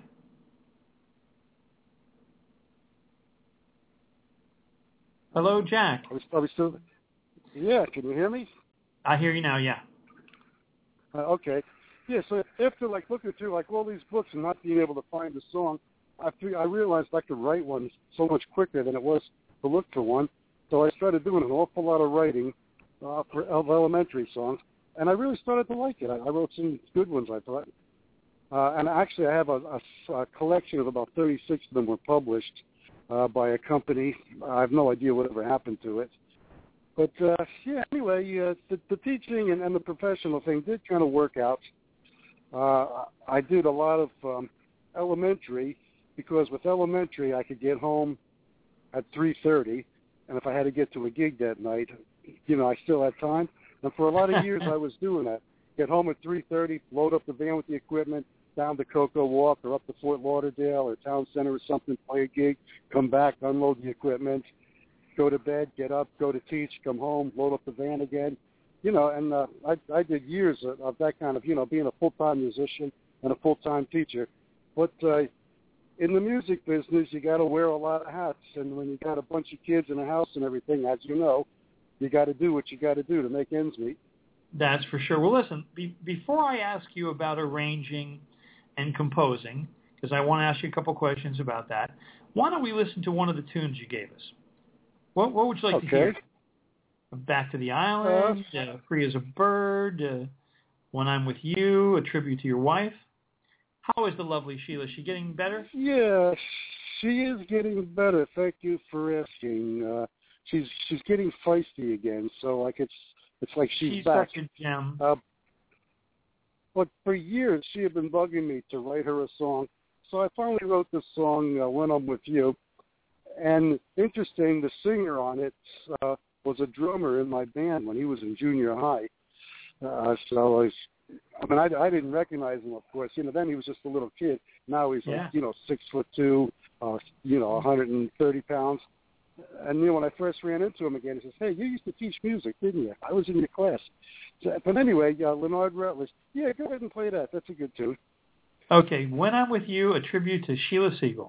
Hello, Jack. I was, I was still, yeah, can you hear me? I hear you now, yeah. Uh, okay. Yeah, so after, like, looking through, like, all these books and not being able to find a song, I, I realized I could write one so much quicker than it was to look for one. So I started doing an awful lot of writing uh, for elementary songs, and I really started to like it. I, I wrote some good ones, I thought. Uh, and actually, I have a, a, a collection of about thirty-six of them were published Uh, by a company. I have no idea whatever happened to it. But, uh, yeah, anyway, uh, the, the teaching and, and the professional thing did kind of work out. Uh, I did a lot of um, elementary because with elementary I could get home at three thirty, and if I had to get to a gig that night, you know, I still had time. And for a lot of years I was doing that. Get home at three thirty, load up the van with the equipment, down to Cocoa Walk or up to Fort Lauderdale or Town Center or something, play a gig, come back, unload the equipment, go to bed, get up, go to teach, come home, load up the van again. You know, and uh, I, I did years of, of that kind of, you know, being a full-time musician and a full-time teacher. But uh, in the music business, you got to wear a lot of hats. And when you got a bunch of kids in a house and everything, as you know, you got to do what you got to do to make ends meet. That's for sure. Well, listen, be, before I ask you about arranging and composing, because I want to ask you a couple questions about that, why don't we listen to one of the tunes you gave us? What, what would you like okay. to hear? Back to the Island, uh, uh, Free as a Bird, uh, When I'm With You, a tribute to your wife. How is the lovely Sheila? Is she getting better? Yeah, she is getting better. Thank you for asking. Uh, she's she's getting feisty again, so like it's it's like she's, she's back. Such a gem. Uh, But for years, she had been bugging me to write her a song. So I finally wrote this song, uh, When I'm With You. And interesting, the singer on it uh, was a drummer in my band when he was in junior high. Uh, so I was, I mean, I, I didn't recognize him, of course. You know, then he was just a little kid. Now he's, yeah. like, you know, six foot two, uh, you know, one hundred thirty pounds. And, you know, when I first ran into him again, he says, hey, you used to teach music, didn't you? I was in your class. So, but anyway, uh, Leonard Rutledge. Yeah, go ahead and play that. That's a good tune. Okay, When I'm With You, a tribute to Sheila Siegel.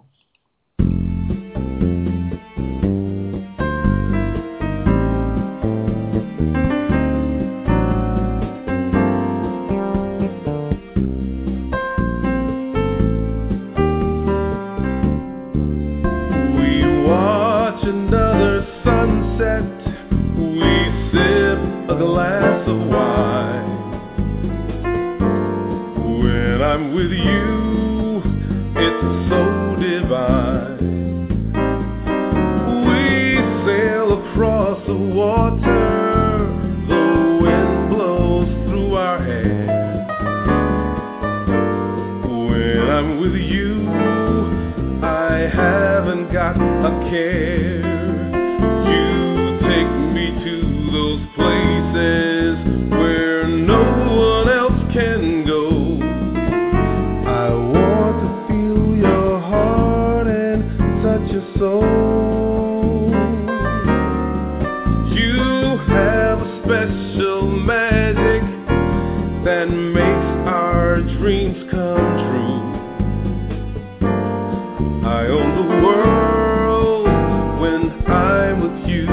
I'm with you, it's so divine. We sail across the water, the wind blows through our hair. When I'm with you, I haven't got a care. You take me to those places where no one else can go. Soul. You have a special magic that makes our dreams come true. I own the world when I'm with you.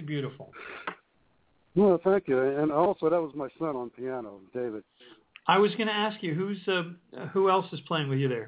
beautiful. Well, thank you. And also, that was my son on piano, David. I was going to ask you, who's uh, who else is playing with you there?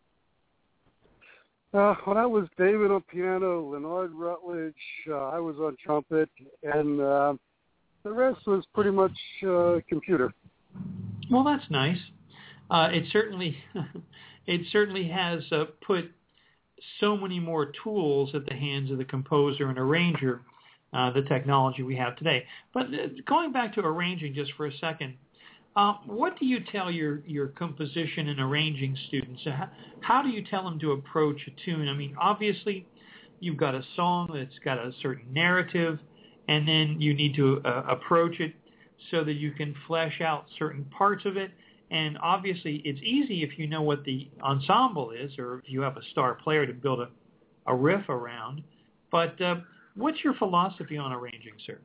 Uh, well, that was David on piano, Leonard Rutledge, uh, I was on trumpet, and uh, the rest was pretty much uh, computer. Well, that's nice. Uh, it certainly, it certainly has uh, put so many more tools at the hands of the composer and arranger, uh, the technology we have today. But uh, going back to arranging just for a second, uh, what do you tell your, your composition and arranging students? How, how do you tell them to approach a tune? I mean, obviously, you've got a song that's got a certain narrative, and then you need to uh, approach it so that you can flesh out certain parts of it. And obviously, it's easy if you know what the ensemble is, or if you have a star player to build a, a riff around. But uh, what's your philosophy on arranging, sir?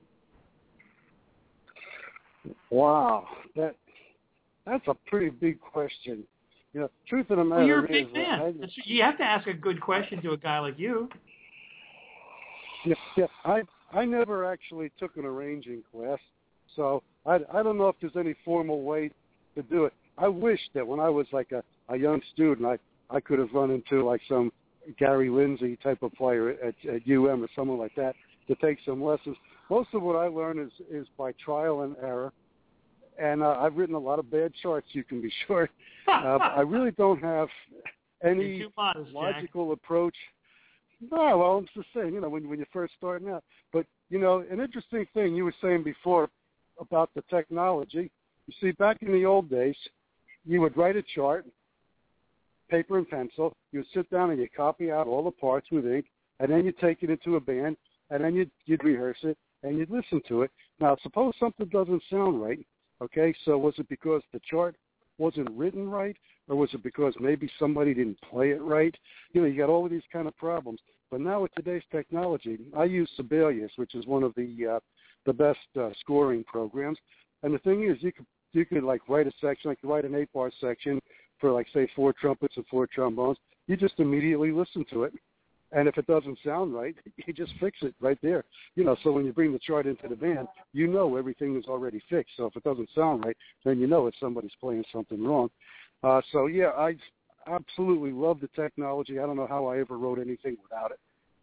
Wow, that that's a pretty big question. You know, truth of the matter well, you're a is, big man. I, you have to ask a good question to a guy like you. Yeah, yeah. I I never actually took an arranging class, so I I don't know if there's any formal way to do it. I wish that when I was like a, a young student, I, I could have run into like some Gary Lindsay type of player at, at U M or someone like that to take some lessons. Most of what I learn is, is by trial and error, and uh, I've written a lot of bad charts, you can be sure. Uh, I really don't have any modest, logical Jack. approach. No, well, I'm just saying, you know, when, when you're first starting out. But, you know, an interesting thing you were saying before about the technology, you see, back in the old days, you would write a chart, paper and pencil. You would sit down and you copy out all the parts with ink, and then you take it into a band, and then you'd, you'd rehearse it, and you'd listen to it. Now, suppose something doesn't sound right, okay? So was it because the chart wasn't written right, or was it because maybe somebody didn't play it right? You know, you got all of these kind of problems. But now with today's technology, I use Sibelius, which is one of the uh, the best uh, scoring programs. And the thing is, you could you could like write a section, like write an eight-bar section for like say four trumpets and four trombones. You just immediately listen to it, and if it doesn't sound right, you just fix it right there. You know, so when you bring the chart into the band, you know everything is already fixed. So if it doesn't sound right, then you know if somebody's playing something wrong. Uh, so yeah, I absolutely love the technology. I don't know how I ever wrote anything without it.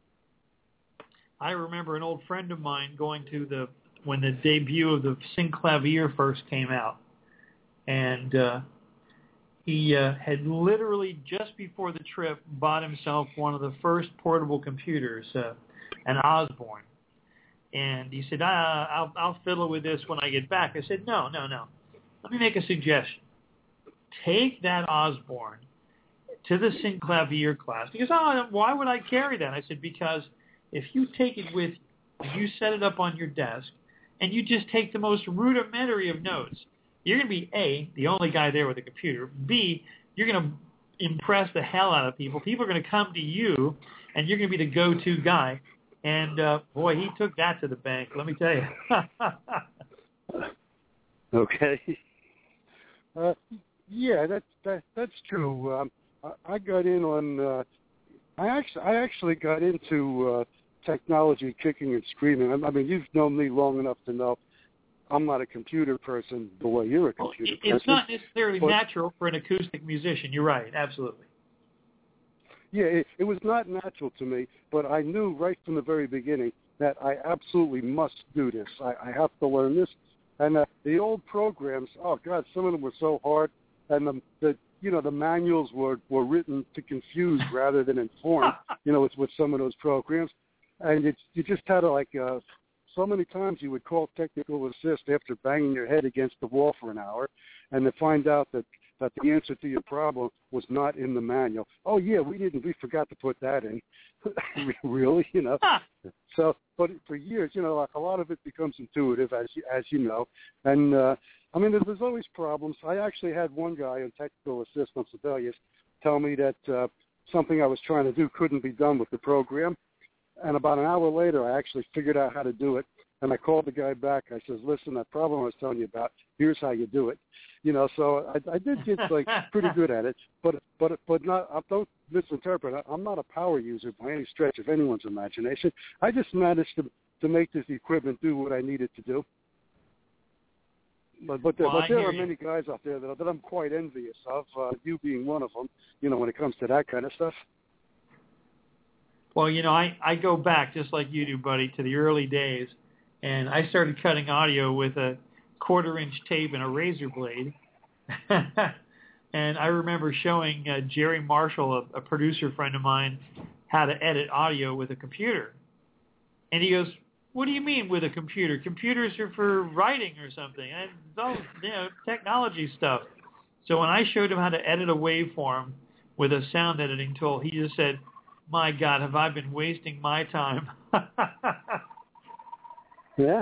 I remember an old friend of mine going to the when the debut of the Synclavier first came out, and uh, he uh, had literally just before the trip bought himself one of the first portable computers, uh, an Osborne, and he said, ah, "I'll I'll fiddle with this when I get back." I said, "No, no, no. Let me make a suggestion. Take that Osborne to the Synclavier class." Because, oh, why would I carry that? I said, because if you take it with you, you set it up on your desk, and you just take the most rudimentary of notes, you're going to be, A, the only guy there with a computer. B, you're going to impress the hell out of people. People are going to come to you, and you're going to be the go-to guy. And, uh, boy, he took that to the bank, let me tell you. Okay. Uh, yeah, that, that, that's true. Um, I, I got in on uh, – I actually, I actually got into uh, technology kicking and screaming. I, I mean, you've known me long enough to know I'm not a computer person the way you're a computer well, it's person. It's not necessarily but, natural for an acoustic musician. You're right, absolutely. Yeah, it, it was not natural to me, but I knew right from the very beginning that I absolutely must do this. I, I have to learn this. And uh, the old programs, oh, God, some of them were so hard. And the, the you know, the manuals were, were written to confuse rather than inform, you know, with, with some of those programs. And it's, you just had to, like, uh, so many times you would call technical assist after banging your head against the wall for an hour and to find out that, that the answer to your problem was not in the manual. Oh, yeah, we didn't, we forgot to put that in. Really, you know. So, but for years, you know, like a lot of it becomes intuitive, as you, as you know. And, uh, I mean, there's always problems. I actually had one guy in technical assist on Sibelius tell me that uh, something I was trying to do couldn't be done with the program. And about an hour later, I actually figured out how to do it. And I called the guy back. I says, listen, that problem I was telling you about, here's how you do it. You know, so I, I did get, like, pretty good at it. But but but not. I don't misinterpret. I'm not a power user by any stretch of anyone's imagination. I just managed to, to make this equipment do what I need it to do. But but there, Well, but there are you. many guys out there that, that I'm quite envious of, uh, you being one of them, you know, when it comes to that kind of stuff. Well, you know, I, I go back, just like you do, buddy, to the early days, and I started cutting audio with a quarter-inch tape and a razor blade. And I remember showing uh, Jerry Marshall, a, a producer friend of mine, how to edit audio with a computer. And he goes, "What do you mean with a computer? Computers are for writing or something. And it's all, you know, technology stuff." So when I showed him how to edit a waveform with a sound editing tool, he just said, "My God, have I been wasting my time?" Yeah.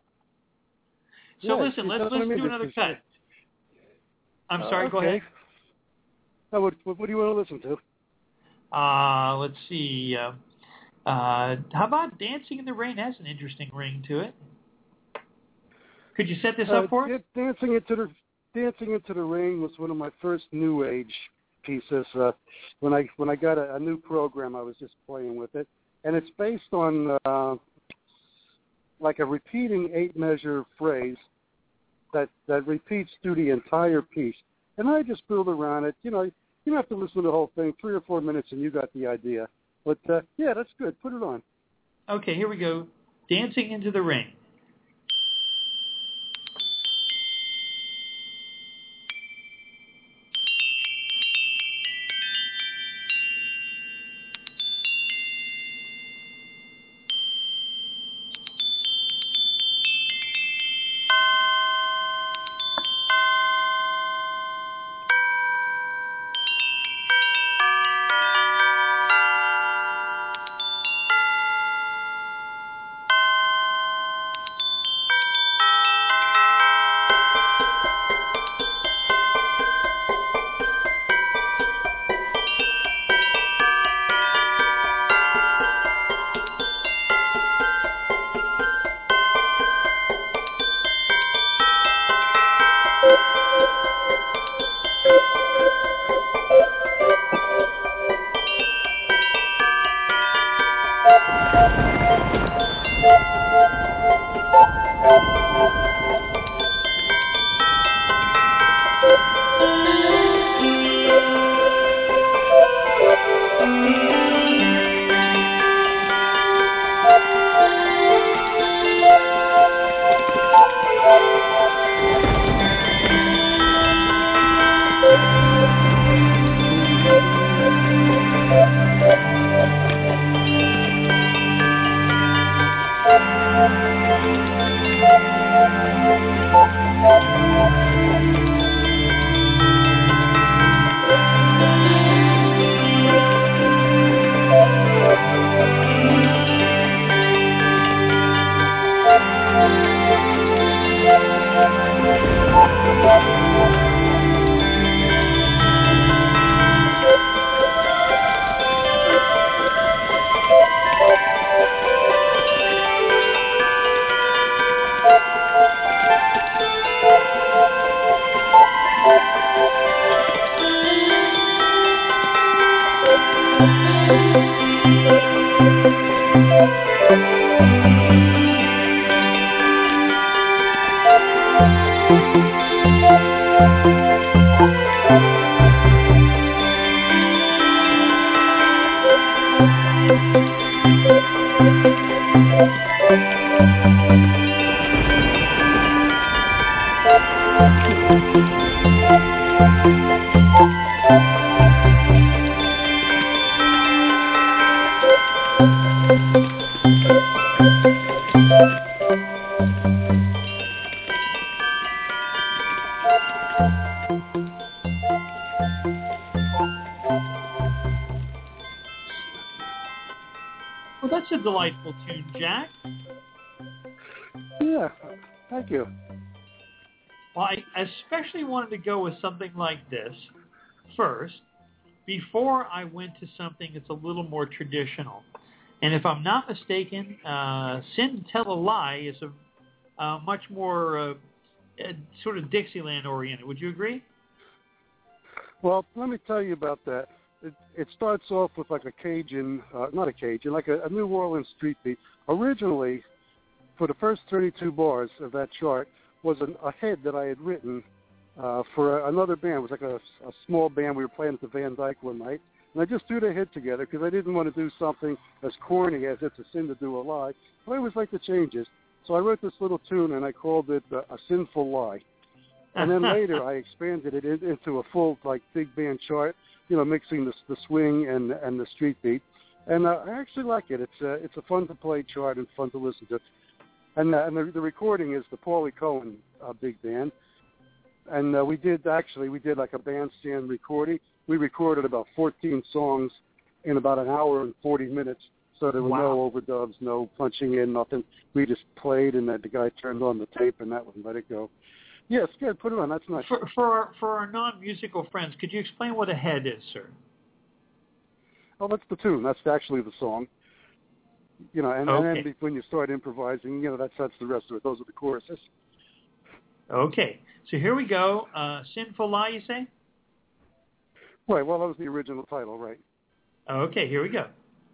So yeah, listen, let's let's do another cut. I'm sorry, uh, go okay. ahead. Now, what, what, what do you want to listen to? Uh, let's see. Uh, uh, how about Dancing in the Rain? Has an interesting ring to it. Could you set this Uh, up for us? Dancing into the Dancing into the Rain was one of my first new age pieces. Uh, when I when I got a, a new program, I was just playing with it, and it's based on uh, like a repeating eight measure phrase that that repeats through the entire piece, and I just build around it. You know, you don't have to listen to the whole thing. Three or four minutes, and you got the idea. But uh, yeah, that's good. Put it on. Okay, here we go. Dancing into the Rain. Well, that's a delightful tune, Jack. Yeah, thank you. Well, I especially wanted to go with something like this first before I went to something that's a little more traditional. And if I'm not mistaken, uh, Sin to Tell a Lie is a uh, much more uh, uh, sort of Dixieland oriented. Would you agree? Well, let me tell you about that. It, it starts off with like a Cajun, uh, not a Cajun, like a, a New Orleans street beat. Originally, for the first thirty-two bars of that chart was an, a head that I had written uh, for a, another band. It was like a, a small band. We were playing at the Van Dyke one night. And I just threw the head together because I didn't want to do something as corny as It's a Sin to Do a Lie. But I always like the changes. So I wrote this little tune, and I called it uh, A Sinful Lie. And then later I expanded it in, into a full, like, big band chart, you know, mixing the, the swing and and the street beat. And uh, I actually like it. It's uh, it's a fun to play chart and fun to listen to. And, uh, and the, the recording is the Paulie Cohen uh, big band. And uh, we did, actually, we did like a bandstand recording. We recorded about fourteen songs in about an hour and forty minutes. So there were wow. no overdubs, no punching in, nothing. We just played, and then the guy turned on the tape, and that one, let it go. Yes, good. Put it on. That's nice. For, for, our, for our non-musical friends, could you explain what a head is, sir? Oh, that's the tune. That's actually the song. You know, and, okay. and then when you start improvising, you know, that's that's the rest of it. Those are the choruses. Okay. So here we go. Uh, Sinful Lie, you say? Right. Well, that was the original title, right? Okay. Here we go.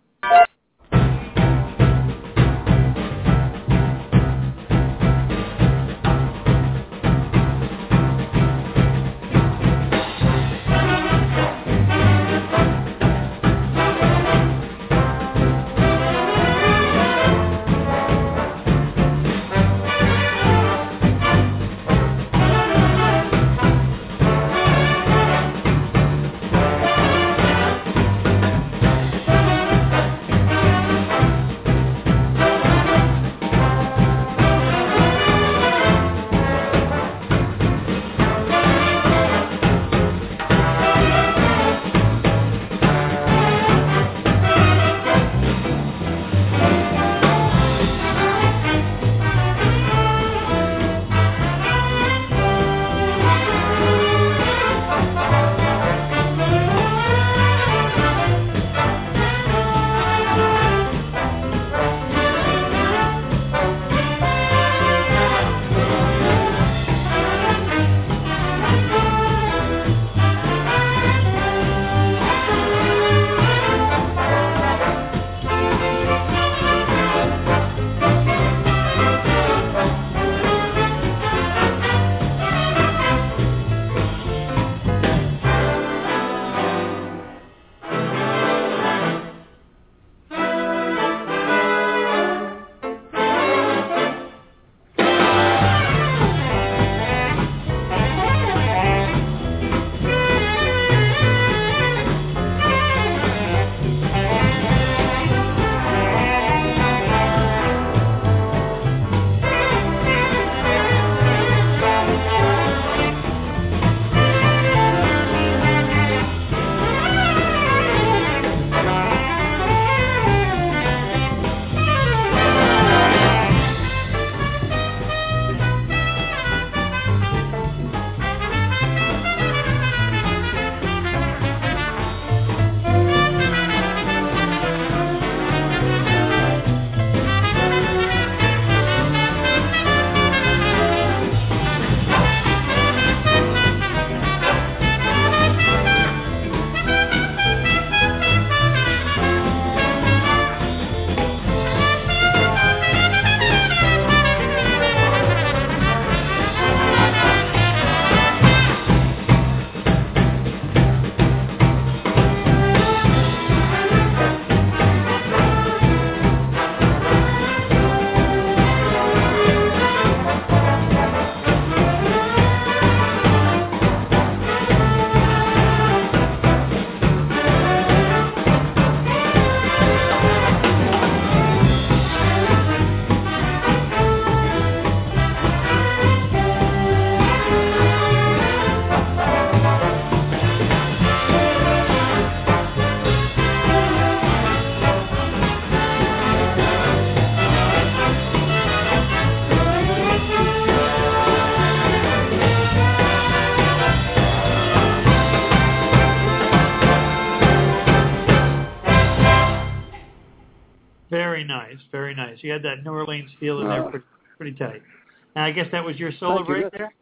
Very nice, very nice. You had that New Orleans feel in there, pretty, pretty tight. And I guess that was your solo right there?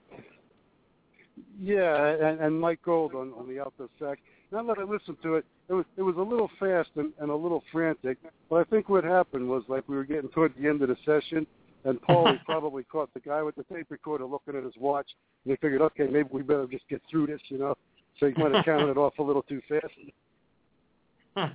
Yeah, and, and Mike Gold on, on the alto sax. Now that I listened to it, it was it was a little fast and, and a little frantic. But I think what happened was, like, we were getting toward the end of the session, And Paulie probably caught the guy with the tape recorder looking at his watch, and he figured, okay, maybe we better just get through this, you know. So he might have counted it off a little too fast.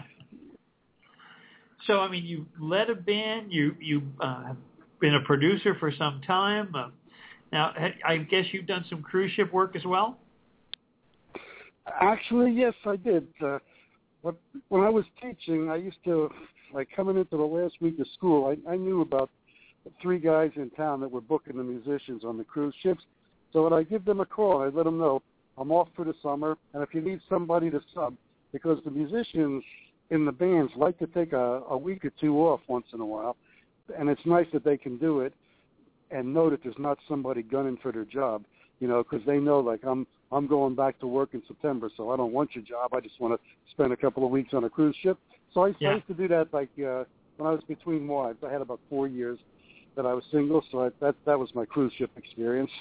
So, I mean, you led a band. You you uh, have been a producer for some time. Uh, now, I guess you've done some cruise ship work as well? Actually, yes, I did. Uh, when I was teaching, I used to, like coming into the last week of school, I, I knew about three guys in town that were booking the musicians on the cruise ships. So when I give them a call, I let them know I'm off for the summer, and if you need somebody to sub, because the musicians in the bands like to take a, a week or two off once in a while, and it's nice that they can do it and know that there's not somebody gunning for their job, you know, because they know, like, I'm I'm going back to work in September, so I don't want your job. I just want to spend a couple of weeks on a cruise ship. So I, yeah. I used to do that, like, uh, when I was between wives. I had about four years that I was single, so I, that that was my cruise ship experience.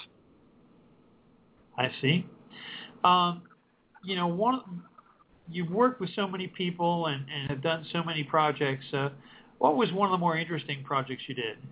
I see. Um, you know, one you've worked with so many people and, and have done so many projects. Uh, what was one of the more interesting projects you did?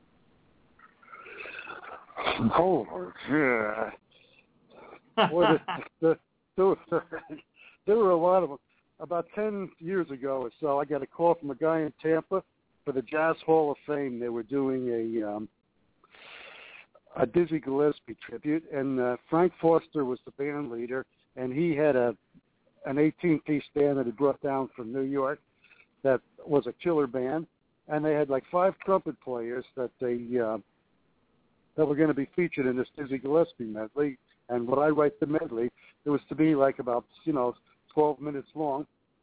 Oh, yeah. Boy, the, the, the, there were a lot of them. About ten years ago or so, I got a call from a guy in Tampa for the Jazz Hall of Fame. They were doing a um, a Dizzy Gillespie tribute, and uh, Frank Foster was the band leader, and he had a an eighteen-piece band that he brought down from New York that was a killer band, and they had like five trumpet players that they uh, that were going to be featured in this Dizzy Gillespie medley. And when I write the medley, it was to be like about, you know, twelve minutes long.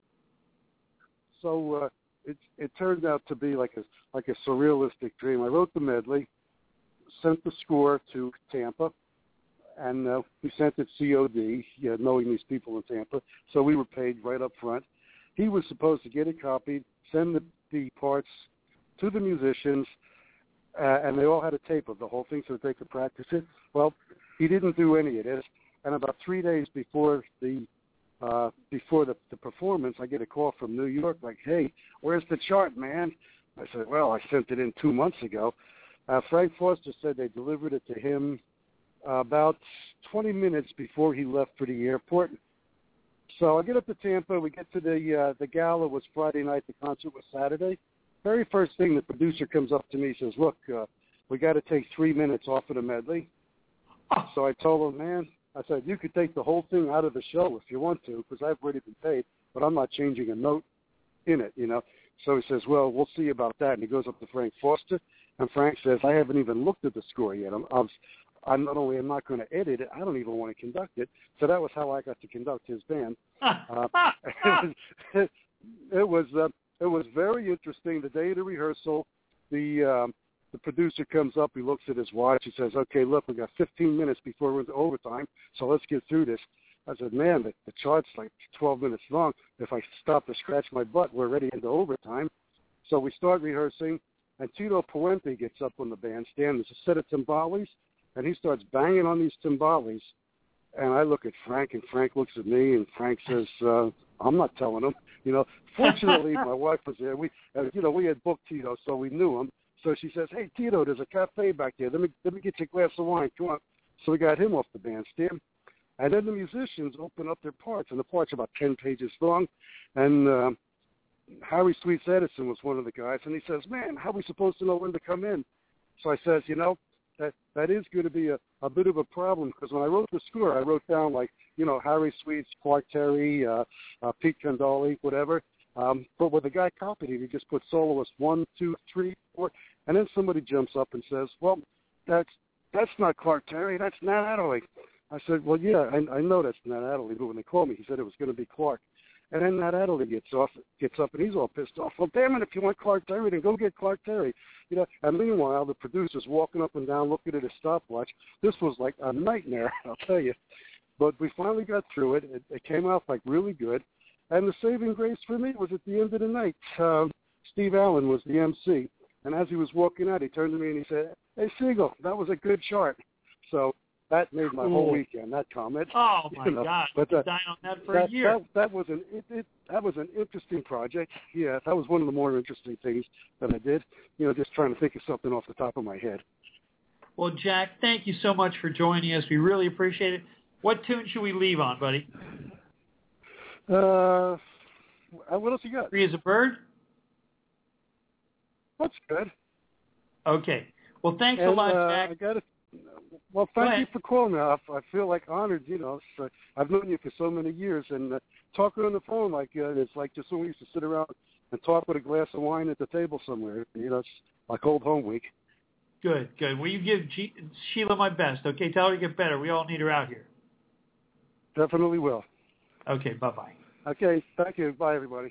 So uh, it it turned out to be like a like a surrealistic dream. I wrote the medley, sent the score to Tampa, and uh, we sent it C O D, yeah, knowing these people in Tampa. So we were paid right up front. He was supposed to get it copied, send the, the parts to the musicians, uh, and they all had a tape of the whole thing so that they could practice it. Well, he didn't do any of this, and about three days before the uh, before the, the performance, I get a call from New York, like, "Hey, where's the chart, man?" I said, "Well, I sent it in two months ago." Uh, Frank Foster said they delivered it to him uh, about twenty minutes before he left for the airport. So I get up to Tampa. We get to the uh, the gala was Friday night. The concert was Saturday. Very first thing, the producer comes up to me and says, "Look, uh, we got to take three minutes off of the medley." So I told him, man, I said, you could take the whole thing out of the show if you want to, because I've already been paid, but I'm not changing a note in it, you know. So he says, well, we'll see about that. And he goes up to Frank Foster, and Frank says, I haven't even looked at the score yet. I'm, I'm, I'm not only am not going to edit it, I don't even want to conduct it. So that was how I got to conduct his band. uh, it, it was uh, it was very interesting. The day of the rehearsal, the um, The producer comes up, he looks at his watch, he says, okay, look, we got fifteen minutes before we're into overtime, so let's get through this. I said, man, the, the chart's like twelve minutes long. If I stop to scratch my butt, we're already into overtime. So we start rehearsing, and Tito Puente gets up on the bandstand. There's a set of timbales, and he starts banging on these timbales. And I look at Frank, and Frank looks at me, and Frank says, uh, I'm not telling him. You know, fortunately, my wife was there. We, uh, you know, we had booked Tito, so we knew him. So she says, hey, Tito, there's a cafe back there. Let me let me get you a glass of wine. Come on. So we got him off the bandstand. And then the musicians open up their parts, and the parts are about ten pages long. And uh, Harry Sweets Edison was one of the guys, and he says, man, how are we supposed to know when to come in? So I says, you know, that that is going to be a, a bit of a problem, because when I wrote the score, I wrote down, like, you know, Harry Sweets, Clark Terry, uh, uh, Pete Candoli, whatever. Um, but when the guy copied it, he just put soloist one, two, three, four, and then somebody jumps up and says, well, that's that's not Clark Terry, that's Nat Adderley. I said, well, yeah, I, I know that's Nat Adderley, but when they called me, he said it was going to be Clark. And then Nat Adderley gets off, gets up, and he's all pissed off. Well, damn it, if you want Clark Terry, then go get Clark Terry. You know. And meanwhile, the producer's walking up and down looking at his stopwatch. This was like a nightmare, I'll tell you. But we finally got through it. It, it came out like really good. And the saving grace for me was at the end of the night. Uh, Steve Allen was the M C. And as he was walking out, he turned to me and he said, hey, Siegel, that was a good chart. So that made my Cool. whole weekend. That comment. Oh my You know, God! but I've uh, been dying on that for that, a year. that that was an it, it, that was an interesting project. Yeah, that was one of the more interesting things that I did. You know, just trying to think of something off the top of my head. Well, Jack, thank you so much for joining us. We really appreciate it. What tune should we leave on, buddy? Uh, what else you got? Free as a Bird? That's good. Okay. Well, thanks and, a lot, uh, Jack. I got Well, thank Go you ahead. for calling me. I, I feel like honored. You know, so I've known you for so many years, and uh, talking on the phone like uh, it's like just when we used to sit around and talk with a glass of wine at the table somewhere. You know, it's like old home week. Good, good. Will you give G- Sheila my best, okay? Tell her to get better. We all need her out here. Definitely will. Okay, bye-bye. Okay, thank you. Bye, everybody.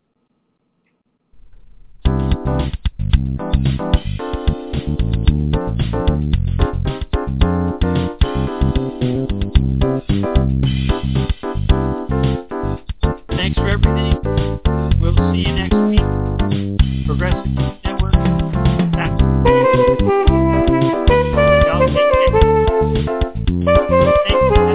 Thanks for everything. We'll see you next week. Progressive Network. Back. Y'all take care. Thank you.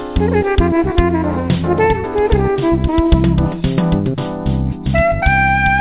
Thank you.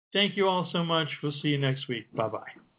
Thank you all so much. We'll see you next week. Bye-bye.